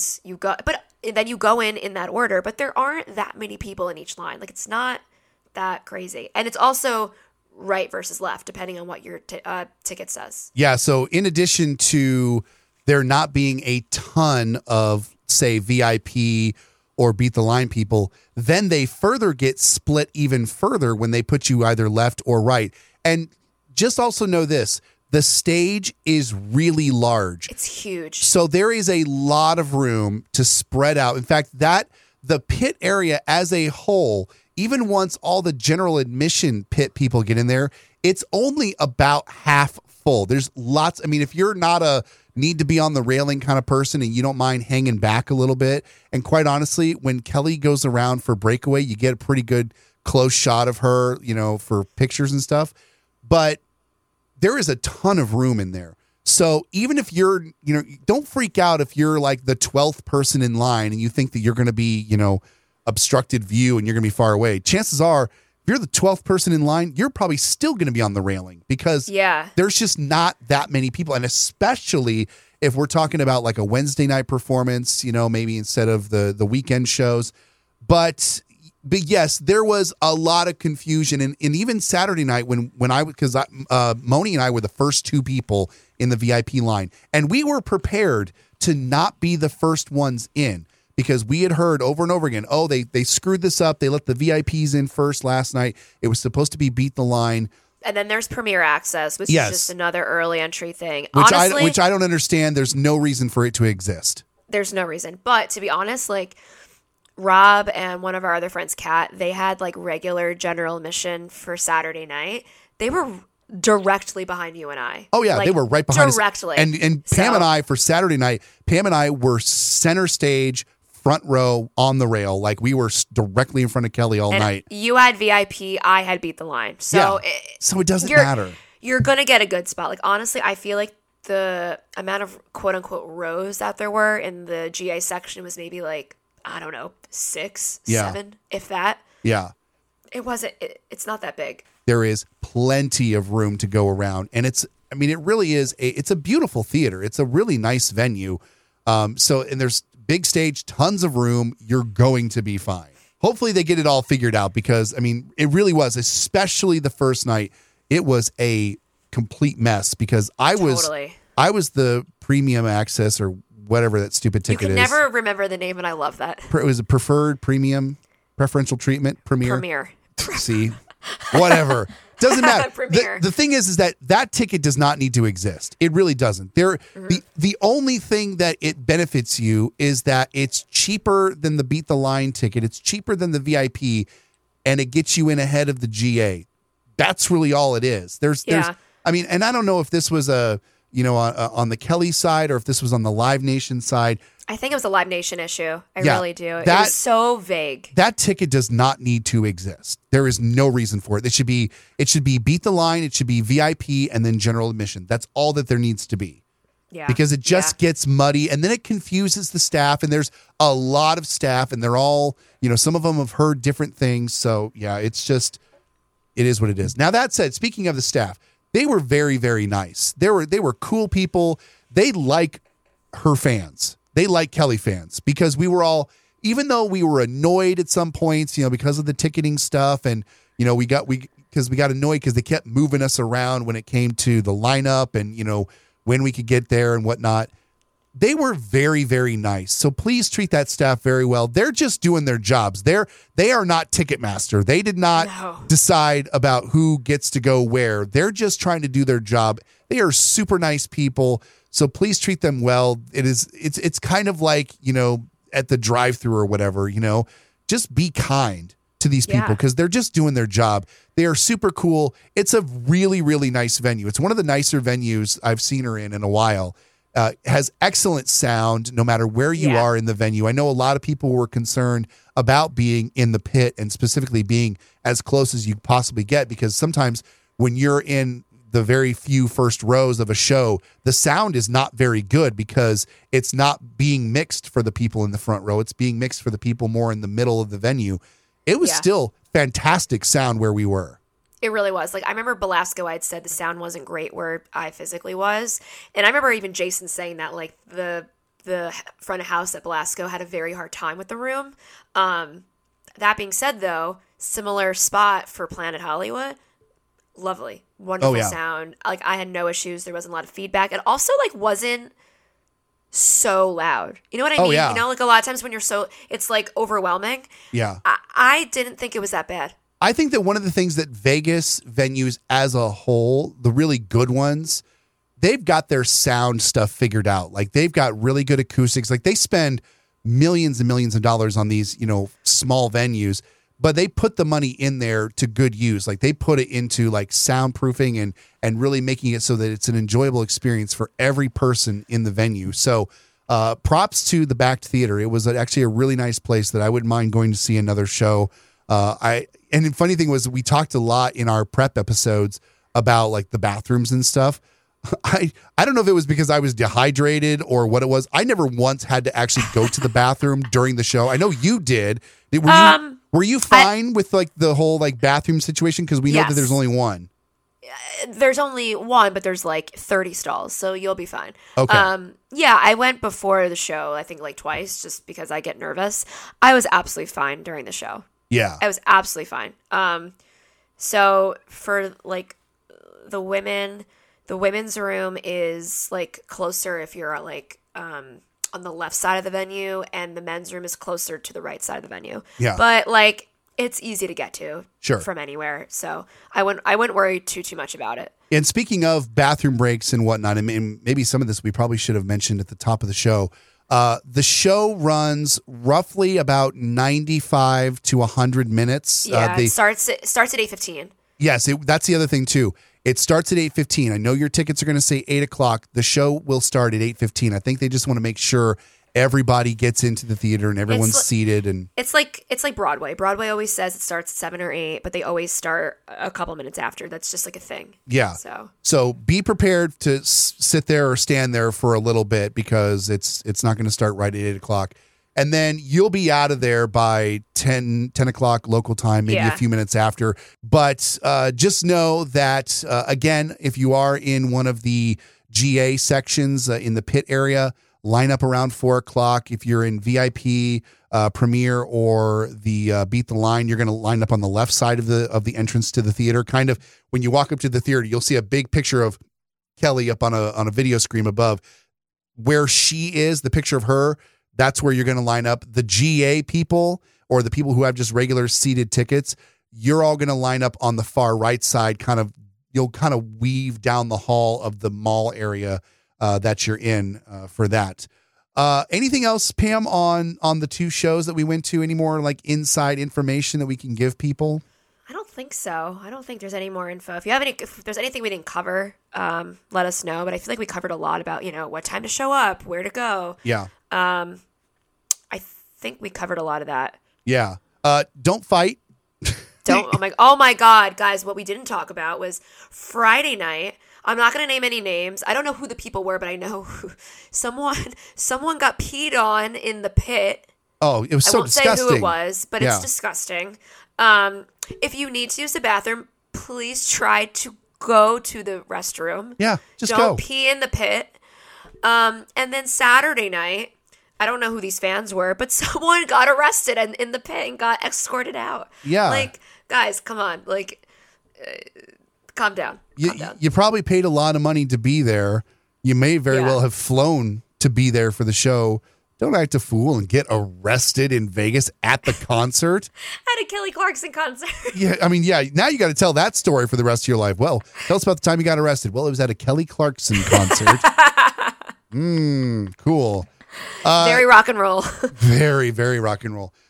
then you go in that order. But there aren't that many people in each line. Like, it's not that crazy, and it's also right versus left, depending on what your ticket says. Yeah, so in addition to there not being a ton of, say, VIP or Beat the Line people, then they further get split even further when they put you either left or right. And just also know this, the stage is really large. It's huge. So there is a lot of room to spread out. In fact, the pit area as a whole, even once all the general admission pit people get in there, it's only about half full. There's lots. I mean, if you're not a need to be on the railing kind of person and you don't mind hanging back a little bit, and quite honestly, when Kelly goes around for breakaway, you get a pretty good close shot of her, for pictures and stuff. But there is a ton of room in there. So even if you're, don't freak out if you're like the 12th person in line and you think that you're going to be, obstructed view and you're going to be far away. Chances are, if you're the 12th person in line, you're probably still going to be on the railing, because there's just not that many people. And especially if we're talking about like a Wednesday night performance, maybe instead of the weekend shows. But yes, there was a lot of confusion. And even Saturday night because Moni and I were the first 2 people in the VIP line, and we were prepared to not be the first ones in, because we had heard over and over again, they screwed this up. They let the VIPs in first last night. It was supposed to be Beat the Line. And then there's Premier Access, which is just another early entry thing. Which Honestly, I don't understand. There's no reason for it to exist. There's no reason. But to be honest, like Rob and one of our other friends, Kat, they had like regular general admission for Saturday night. They were directly behind you and I. Oh yeah, they were right behind directly. us. And Pam and I for Saturday night, Pam and I were center stage, front row on the rail. Like we were directly in front of Kelly all night. You had VIP, I had Beat the Line. So it doesn't matter. You're going to get a good spot. Like honestly, I feel like the amount of quote unquote rows that there were in the GA section was maybe like, I don't know, 6, 7, if that. Yeah. It's not that big. There is plenty of room to go around. And it really is it's a beautiful theater. It's a really nice venue. And there's big stage, tons of room. You're going to be fine. Hopefully they get it all figured out, because it really was, especially the first night, it was a complete mess because I was the premium access or whatever that stupid You ticket can is. never remember the name, and I love that. It was a preferred premium preferential treatment Premier. See, whatever. Doesn't matter. Premier. The thing is that ticket does not need to exist. It really doesn't. The only thing that it benefits you is that it's cheaper than the Beat the Line ticket. It's cheaper than the VIP, and it gets you in ahead of the GA. That's really all it is. There's I mean, and I don't know if this was on the Kelly side or if this was on the Live Nation side. I think it was a Live Nation issue. I really do. It That- was so vague. That ticket does not need to exist. There is no reason for it. It should be Beat the Line, it should be VIP, and then general admission. That's all that there needs to be. Yeah. Because it just gets muddy, and then it confuses the staff, and there's a lot of staff, and they're all, some of them have heard different things. So, yeah, it is what it is. Now, that said, speaking of the staff, they were very, very nice. They were cool people. They like her fans. They like Kelly fans because we were all, even though we were annoyed at some points, because of the ticketing stuff, and we got annoyed because they kept moving us around when it came to the lineup and when we could get there and whatnot. They were very, very nice. So please treat that staff very well. They're just doing their jobs. They are not Ticketmaster. They did not decide about who gets to go where. They're just trying to do their job. They are super nice people. So please treat them well. It's kind of like, at the drive-thru or whatever, just be kind to these people because they're just doing their job. They are super cool. It's a really, really nice venue. It's one of the nicer venues I've seen her in a while. Has excellent sound no matter where you are in the venue. I know a lot of people were concerned about being in the pit and specifically being as close as you possibly get because sometimes when you're in the very few first rows of a show, the sound is not very good because it's not being mixed for the people in the front row. It's being mixed for the people more in the middle of the venue. It was still fantastic sound where we were. It really was. Like, I remember Belasco, I'd said the sound wasn't great where I physically was. And I remember even Jason saying that, like, the front of house at Belasco had a very hard time with the room. That being said, though, similar spot for Planet Hollywood. Lovely. Wonderful sound. Like, I had no issues. There wasn't a lot of feedback. It also, like, wasn't so loud. You know what I mean? Yeah. Like, a lot of times when you're it's, like, overwhelming. Yeah. I didn't think it was that bad. I think that one of the things that Vegas venues as a whole, the really good ones, they've got their sound stuff figured out. Like they've got really good acoustics. Like they spend millions and millions of dollars on these, small venues, but they put the money in there to good use. Like they put it into like soundproofing and really making it so that it's an enjoyable experience for every person in the venue. So props to the Backed Theater. It was actually a really nice place that I wouldn't mind going to see another show. And the funny thing was we talked a lot in our prep episodes about like the bathrooms and stuff. I don't know if it was because I was dehydrated or what it was. I never once had to actually go to the bathroom during the show. I know you did. Were you fine with like the whole like bathroom situation? Because we know that there's only one. There's only one, but there's like 30 stalls, so you'll be fine. Okay. Yeah, I went before the show, I think like twice, just because I get nervous. I was absolutely fine during the show. Yeah. I was absolutely fine. So for like the women's room is like closer if you're like on the left side of the venue, and the men's room is closer to the right side of the venue. Yeah. But like it's easy to get to from anywhere. So I wouldn't worry too much about it. And speaking of bathroom breaks and whatnot, I mean, maybe some of this we probably should have mentioned at the top of the show. The show runs roughly about 95 to 100 minutes. Yeah, it starts at 8:15. Yes, that's the other thing too. It starts at 8:15. I know your tickets are going to say 8 o'clock. The show will start at 8:15. I think they just want to make sure everybody gets into the theater and everyone's seated. And it's like Broadway. Broadway always says it starts at 7 or 8, but they always start a couple minutes after. That's just like a thing. Yeah. So be prepared to sit there or stand there for a little bit because it's not going to start right at 8 o'clock. And then you'll be out of there by 10 o'clock local time, maybe a few minutes after. But just know that, again, if you are in one of the GA sections in the pit area, line up around 4:00. If you're in VIP, Premiere, or the Beat the Line, you're going to line up on the left side of the entrance to the theater. Kind of when you walk up to the theater, you'll see a big picture of Kelly up on a video screen above. Where she is, the picture of her, that's where you're going to line up. The GA people, or the people who have just regular seated tickets, you're all going to line up on the far right side. You'll kind of weave down the hall of the mall area that you're in for that. Anything else, Pam, on the two shows that we went to? Any more like inside information that we can give people? I don't think so. I don't think there's any more info. If there's anything we didn't cover, let us know. But I feel like we covered a lot about, what time to show up, where to go. Yeah. I think we covered a lot of that. Yeah. Don't fight. Oh my God, guys, what we didn't talk about was Friday night. I'm not going to name any names. I don't know who the people were, but I know someone got peed on in the pit. Oh, it was so disgusting. I won't say who it was, but it's disgusting. If you need to use the bathroom, please try to go to the restroom. Yeah, just Don't go. pee in the pit. And then Saturday night, I don't know who these fans were, but someone got arrested in the pit and got escorted out. Yeah. Like, guys, come on. Like, calm down. You probably paid a lot of money to be there. You may very well have flown to be there for the show. Don't act a fool and get arrested in Vegas at the concert. At a Kelly Clarkson concert. Yeah, I mean, now you got to tell that story for the rest of your life. Well, tell us about the time you got arrested. Well, it was at a Kelly Clarkson concert. Cool. Very rock and roll. Very, very rock and roll.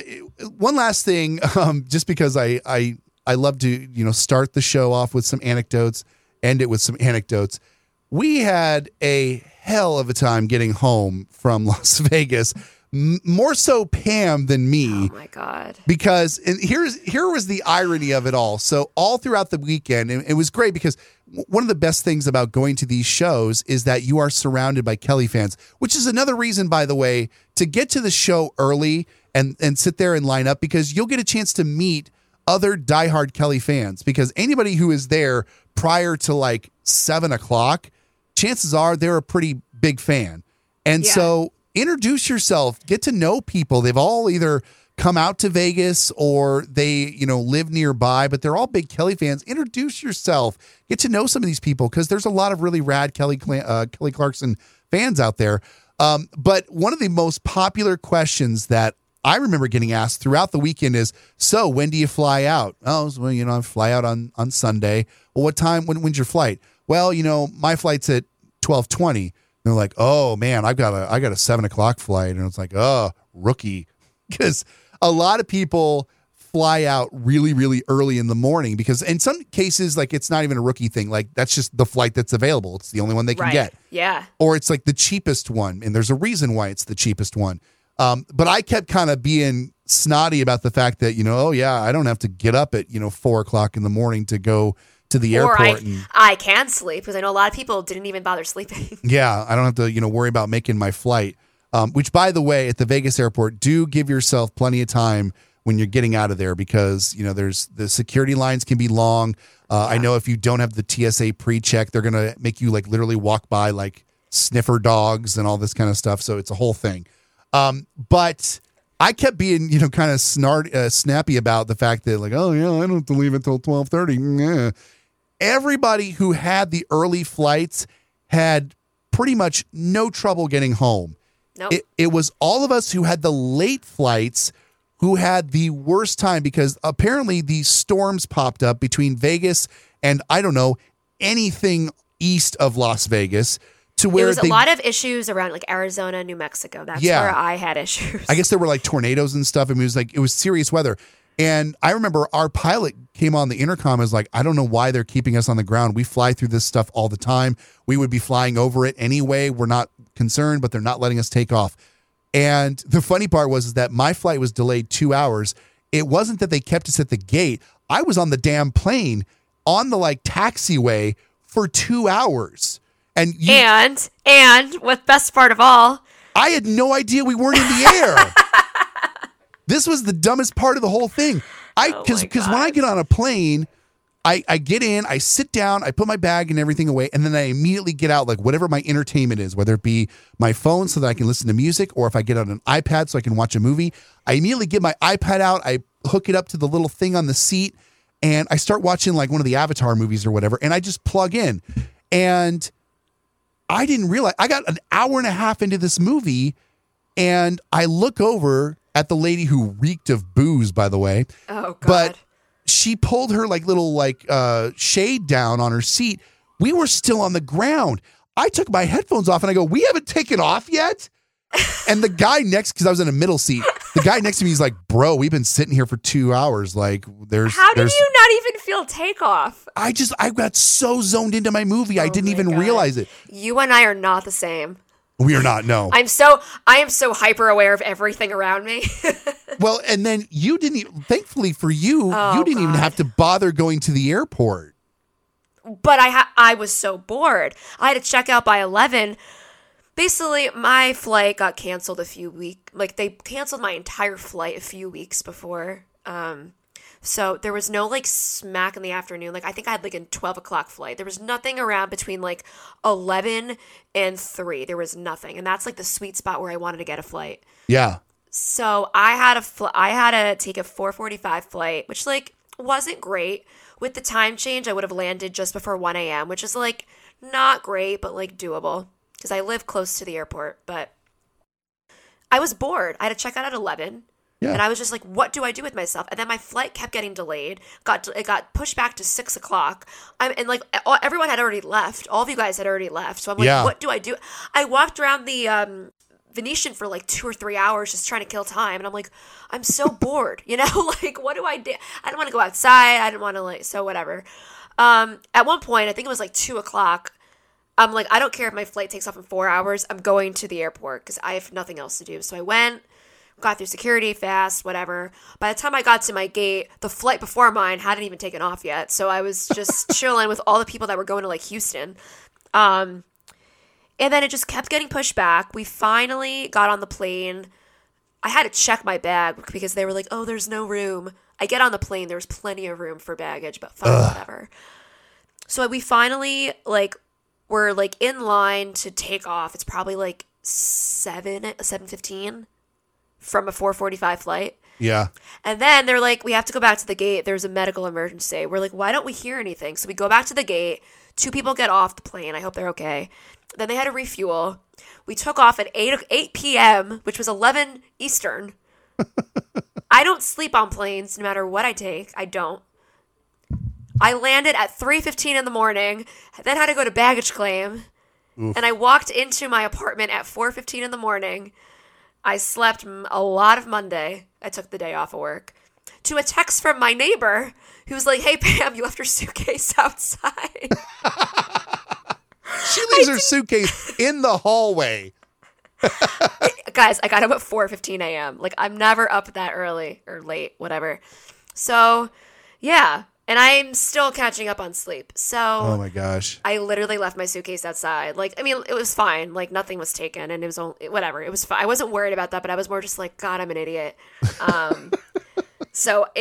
One last thing, just because I love to, start the show off with some anecdotes, end it with some anecdotes. We had a hell of a time getting home from Las Vegas, more so Pam than me. Oh my God. Because here was the irony of it all. So all throughout the weekend, and it was great because one of the best things about going to these shows is that you are surrounded by Kelly fans, which is another reason, by the way, to get to the show early and sit there and line up, because you'll get a chance to meet other diehard Kelly fans, because anybody who is there prior to like 7:00, chances are they're a pretty big fan. And so introduce yourself, get to know people. They've all either come out to Vegas or they, live nearby, but they're all big Kelly fans. Introduce yourself, get to know some of these people, because there's a lot of really rad Kelly Clarkson fans out there. But one of the most popular questions that I remember getting asked throughout the weekend is, so when do you fly out? Oh, well, I fly out on Sunday. Well, what time? When's your flight? Well, my flight's at 12:20. They're like, oh man, I got a 7:00 flight. And it's like, oh, rookie. Because a lot of people fly out really, really early in the morning, because in some cases, like, it's not even a rookie thing. Like, that's just the flight that's available. It's the only one they can get. Yeah. Or it's like the cheapest one. And there's a reason why it's the cheapest one. But I kept kind of being snotty about the fact that, I don't have to get up at, 4:00 in the morning to go to the airport. I can sleep, because I know a lot of people didn't even bother sleeping. Yeah, I don't have to, worry about making my flight. Which, by the way, at the Vegas airport, do give yourself plenty of time when you're getting out of there, because, there's the security lines can be long. I know if you don't have the TSA pre-check, they're going to make you like literally walk by like sniffer dogs and all this kind of stuff. So it's a whole thing. But I kept being, kind of snappy about the fact that, like, oh yeah, I don't have to leave until 12:30. Everybody who had the early flights had pretty much no trouble getting home. Nope. It was all of us who had the late flights who had the worst time, because apparently these storms popped up between Vegas and, I don't know, anything east of Las Vegas. To where there was a lot of issues around like Arizona, New Mexico. That's where I had issues. I guess there were like tornadoes and stuff. I mean, it was serious weather. And I remember our pilot came on the intercom and was like, I don't know why they're keeping us on the ground. We fly through this stuff all the time. We would be flying over it anyway. We're not concerned, but they're not letting us take off. And the funny part was that my flight was delayed 2 hours. It wasn't that they kept us at the gate. I was on the damn plane on the like taxiway for 2 hours. And what best part of all, I had no idea we weren't in the air. This was the dumbest part of the whole thing. Because when I get on a plane, I get in, I sit down, I put my bag and everything away, and then I immediately get out like whatever my entertainment is, whether it be my phone so that I can listen to music, or if I get on an iPad so I can watch a movie. I immediately get my iPad out, I hook it up to the little thing on the seat, and I start watching like one of the Avatar movies or whatever, and I just plug in. And I didn't realize, I got an hour and a half into this movie, and I look over at the lady who reeked of booze, by the way. Oh, God. But she pulled her like little shade down on her seat. We were still on the ground. I took my headphones off and I go, we haven't taken off yet? And the guy next, because I was in a middle seat, the guy next to me is like, bro, we've been sitting here for 2 hours. Like, How did you not even feel takeoff? I got so zoned into my movie. I didn't even realize it. You and I are not the same. We are not, no. I am so hyper aware of everything around me. Well, and then you didn't even, thankfully for you, you didn't even have to bother going to the airport. But I was so bored. I had to check out by 11. Basically, my flight got canceled they canceled my entire flight a few weeks before. So there was no like smack in the afternoon. Like I think I had like a 12 o'clock flight. There was nothing around between like 11 and 3. There was nothing. And that's like the sweet spot where I wanted to get a flight. Yeah. So I had to take a 4:45 flight, which like wasn't great. With the time change, I would have landed just before 1 a.m., which is like not great, but like doable because I live close to the airport. But I was bored. I had to check out at 11. Yeah. And I was just like, what do I do with myself? And then my flight kept getting delayed. It got pushed back to 6 o'clock. And like everyone had already left. All of you guys had already left. So I'm like, what do I do? I walked around the Venetian for like 2 or 3 hours just trying to kill time. And I'm like, I'm so bored, like, what do I do? I didn't want to go outside. I didn't want to so whatever. At one point, I think it was like 2 o'clock. I'm like, I don't care if my flight takes off in 4 hours. I'm going to the airport because I have nothing else to do. So I went, got through security fast, whatever. By the time I got to my gate, the flight before mine hadn't even taken off yet. So I was just chilling with all the people that were going to like Houston. And then it just kept getting pushed back. We finally got on the plane. I had to check my bag because they were like, oh, there's no room. I get on the plane. There's plenty of room for baggage, but fine, whatever. So we finally we're like in line to take off. It's probably like 7:15 from a 4:45 flight. Yeah. And then they're like, we have to go back to the gate. There's a medical emergency. We're like, why don't we hear anything? So we go back to the gate. 2 people get off the plane. I hope they're okay. Then they had to refuel. We took off at 8 p.m., which was 11 Eastern. I don't sleep on planes no matter what I take. I don't. I landed at 3:15 in the morning, then had to go to baggage claim. Oof. And I walked into my apartment at 4:15 in the morning. I slept a lot of Monday. I took the day off of work. To a text from my neighbor who was like, hey, Pam, you left your suitcase outside. She leaves her suitcase in the hallway. Guys, I got up at 4:15 a.m. Like, I'm never up that early or late, whatever. So, yeah. And I'm still catching up on sleep. So, oh my gosh. I literally left my suitcase outside. Like, I mean, it was fine. Like, nothing was taken and it was only, whatever. It was fine. I wasn't worried about that, but I was more just like, God, I'm an idiot. So,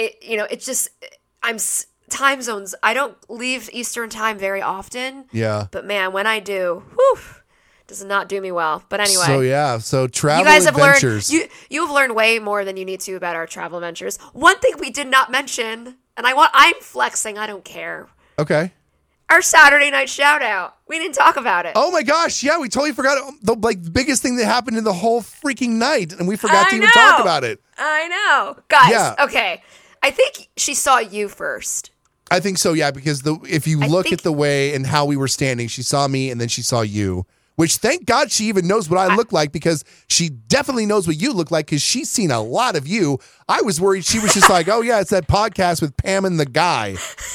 time zones. I don't leave Eastern time very often. Yeah. But man, when I do, whew, does not do me well. But anyway. So yeah. So travel you guys adventures. Have learned, you have learned way more than you need to about our travel adventures. One thing we did not mention, and I'm flexing, I don't care. Okay. Our Saturday night shout out. We didn't talk about it. Oh my gosh. Yeah, we totally forgot the biggest thing that happened in the whole freaking night, and we forgot to even talk about it. I know. Guys, okay. I think she saw you first. I think so, yeah, because if you look at the way and how we were standing, she saw me and then she saw you, which thank God she even knows what I look like, because she definitely knows what you look like because she's seen a lot of you. I was worried she was just like, oh, yeah, it's that podcast with Pam and the guy.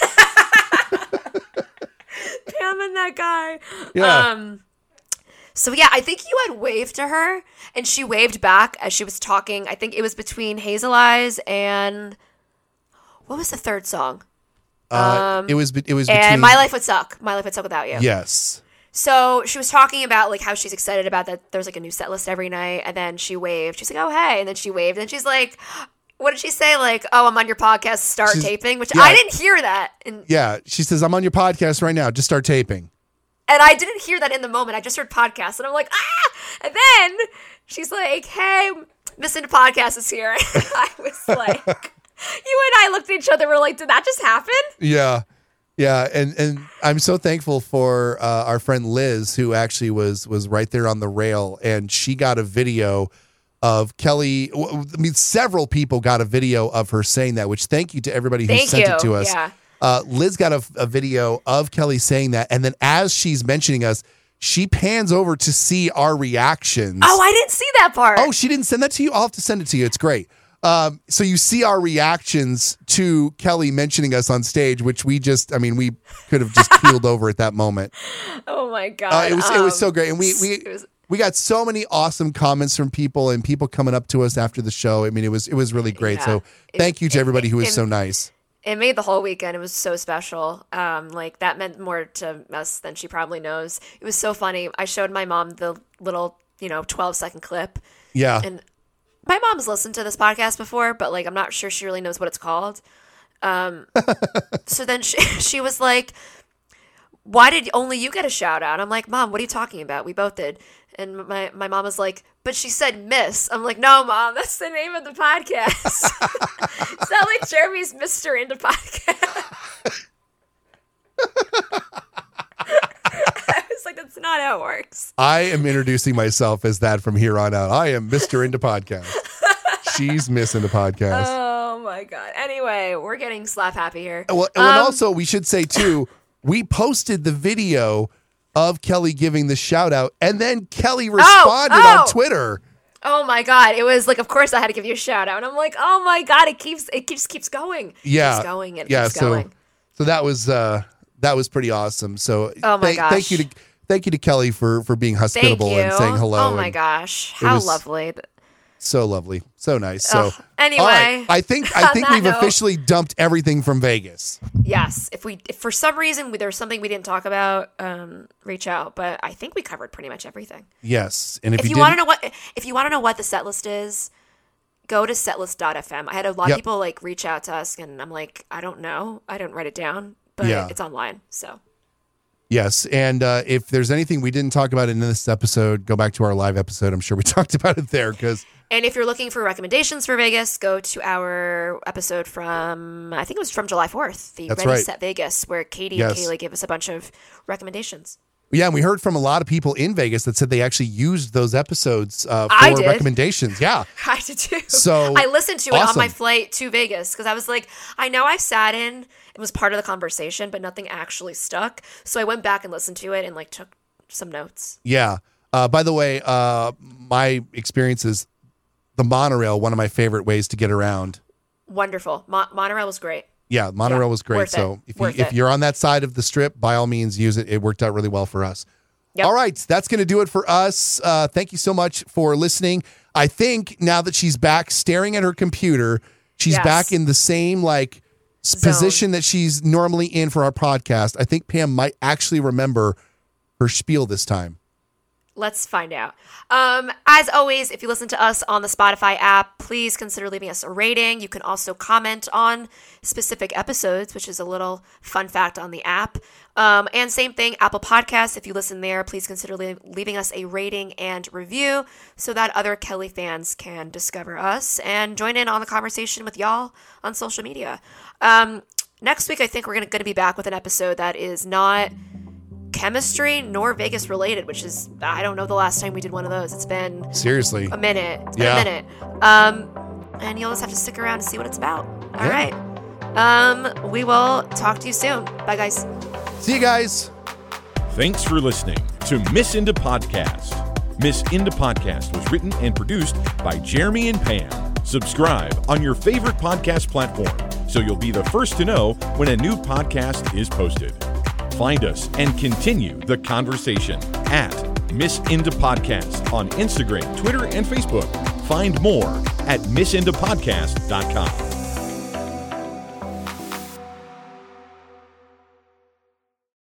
Pam and that guy. Yeah. So, yeah, I think you had waved to her and she waved back as she was talking. I think it was between Hazel Eyes and what was the third song? It was between, and My Life Would Suck. My Life Would Suck Without You. Yes. So she was talking about like how she's excited about that there's like a new set list every night, and then she waved. She's like, oh hey, and then she waved, and she's like, What did she say? Like, oh, I'm on your podcast, start taping, which yeah. I didn't hear that. Yeah, she says, I'm on your podcast right now. Just start taping. And I didn't hear that in the moment. I just heard podcast, and I'm like, ah! And then she's like, hey, Miss Into Podcast is here. I was like, you and I looked at each other. We're like, did that just happen? Yeah. Yeah. And I'm so thankful for our friend Liz, who actually was right there on the rail, and she got a video of Kelly. I mean, several people got a video of her saying that, which thank you to everybody who sent it to us. Yeah. Liz got a video of Kelly saying that, and then as she's mentioning us, she pans over to see our reactions. Oh, I didn't see that part. Oh, she didn't send that to you? I'll have to send it to you. It's great. So you see our reactions to Kelly mentioning us on stage, which we could have just keeled over at that moment. Oh my God. It was so great. And we got so many awesome comments from people and people coming up to us after the show. I mean, it was really great. Yeah. So thank you to everybody who was so nice. It made the whole weekend. It was so special. Like that meant more to us than she probably knows. It was so funny. I showed my mom the little, 12-second clip. Yeah. And my mom's listened to this podcast before, but like I'm not sure she really knows what it's called. So then she was like, why did only you get a shout out? I'm like, Mom, what are you talking about? We both did. And my mom was like, but she said Miss. I'm like, no, Mom, that's the name of the podcast. It's not like Jeremy's Mr. Into Podcast. I was like, that's not how it works. I am introducing myself as that from here on out. I am Mr. Into Podcast. She's Miss Into Podcast. Oh my God. Anyway, we're getting slap happy here. Well, and also we should say too, we posted the video of Kelly giving the shout out, and then Kelly responded on Twitter. Oh my God. It was like, of course I had to give you a shout out. And I'm like, oh my God, it keeps going. Yeah. It keeps going. It keeps going. So that was pretty awesome. So oh my gosh. Thank you to Kelly for being hospitable and saying hello. Oh my gosh. How lovely. So lovely. So nice. So anyway, all right. I think we've officially dumped everything from Vegas. Yes. If for some reason there's something we didn't talk about, reach out. But I think we covered pretty much everything. Yes. And if you want to know what the set list is, go to setlist.fm. I had a lot of people like reach out to us, and I'm like, I don't know. I didn't write it down, but it's online. So. Yes, and if there's anything we didn't talk about in this episode, go back to our live episode. I'm sure we talked about it there. And if you're looking for recommendations for Vegas, go to our episode from, I think it was from July 4th, the Ready Set Vegas, where Katie and Kaylee gave us a bunch of recommendations. Yeah, and we heard from a lot of people in Vegas that said they actually used those episodes for recommendations. Yeah. I did too. So I listened to it on my flight to Vegas because I was like, I know I sat in and was part of the conversation, but nothing actually stuck. So I went back and listened to it and like took some notes. Yeah. By the way, my experience is the monorail, one of my favorite ways to get around. Wonderful. Monorail was great. Yeah, monorail was great. So if you're on that side of the strip, by all means, use it. It worked out really well for us. Yep. All right, that's going to do it for us. Thank you so much for listening. I think now that she's back staring at her computer, she's back in the same position that she's normally in for our podcast. I think Pam might actually remember her spiel this time. Let's find out. As always, if you listen to us on the Spotify app, please consider leaving us a rating. You can also comment on specific episodes, which is a little fun fact on the app. And same thing, Apple Podcasts. If you listen there, please consider leaving us a rating and review so that other Kelly fans can discover us and join in on the conversation with y'all on social media. Next week, I think we're going to be back with an episode that is not chemistry nor Vegas related, which is, I don't know the last time we did one of those. It's been seriously a minute. It's been a minute. And you'll just have to stick around to see what it's about. All right. We will talk to you soon. Bye, guys. See you guys. Thanks for listening to Miss Into Podcast. Miss Into Podcast was written and produced by Jeremy and Pam. Subscribe on your favorite podcast platform so you'll be the first to know when a new podcast is posted. Find us and continue the conversation at Miss Into Podcast on Instagram, Twitter, and Facebook. Find more at missintopodcast.com.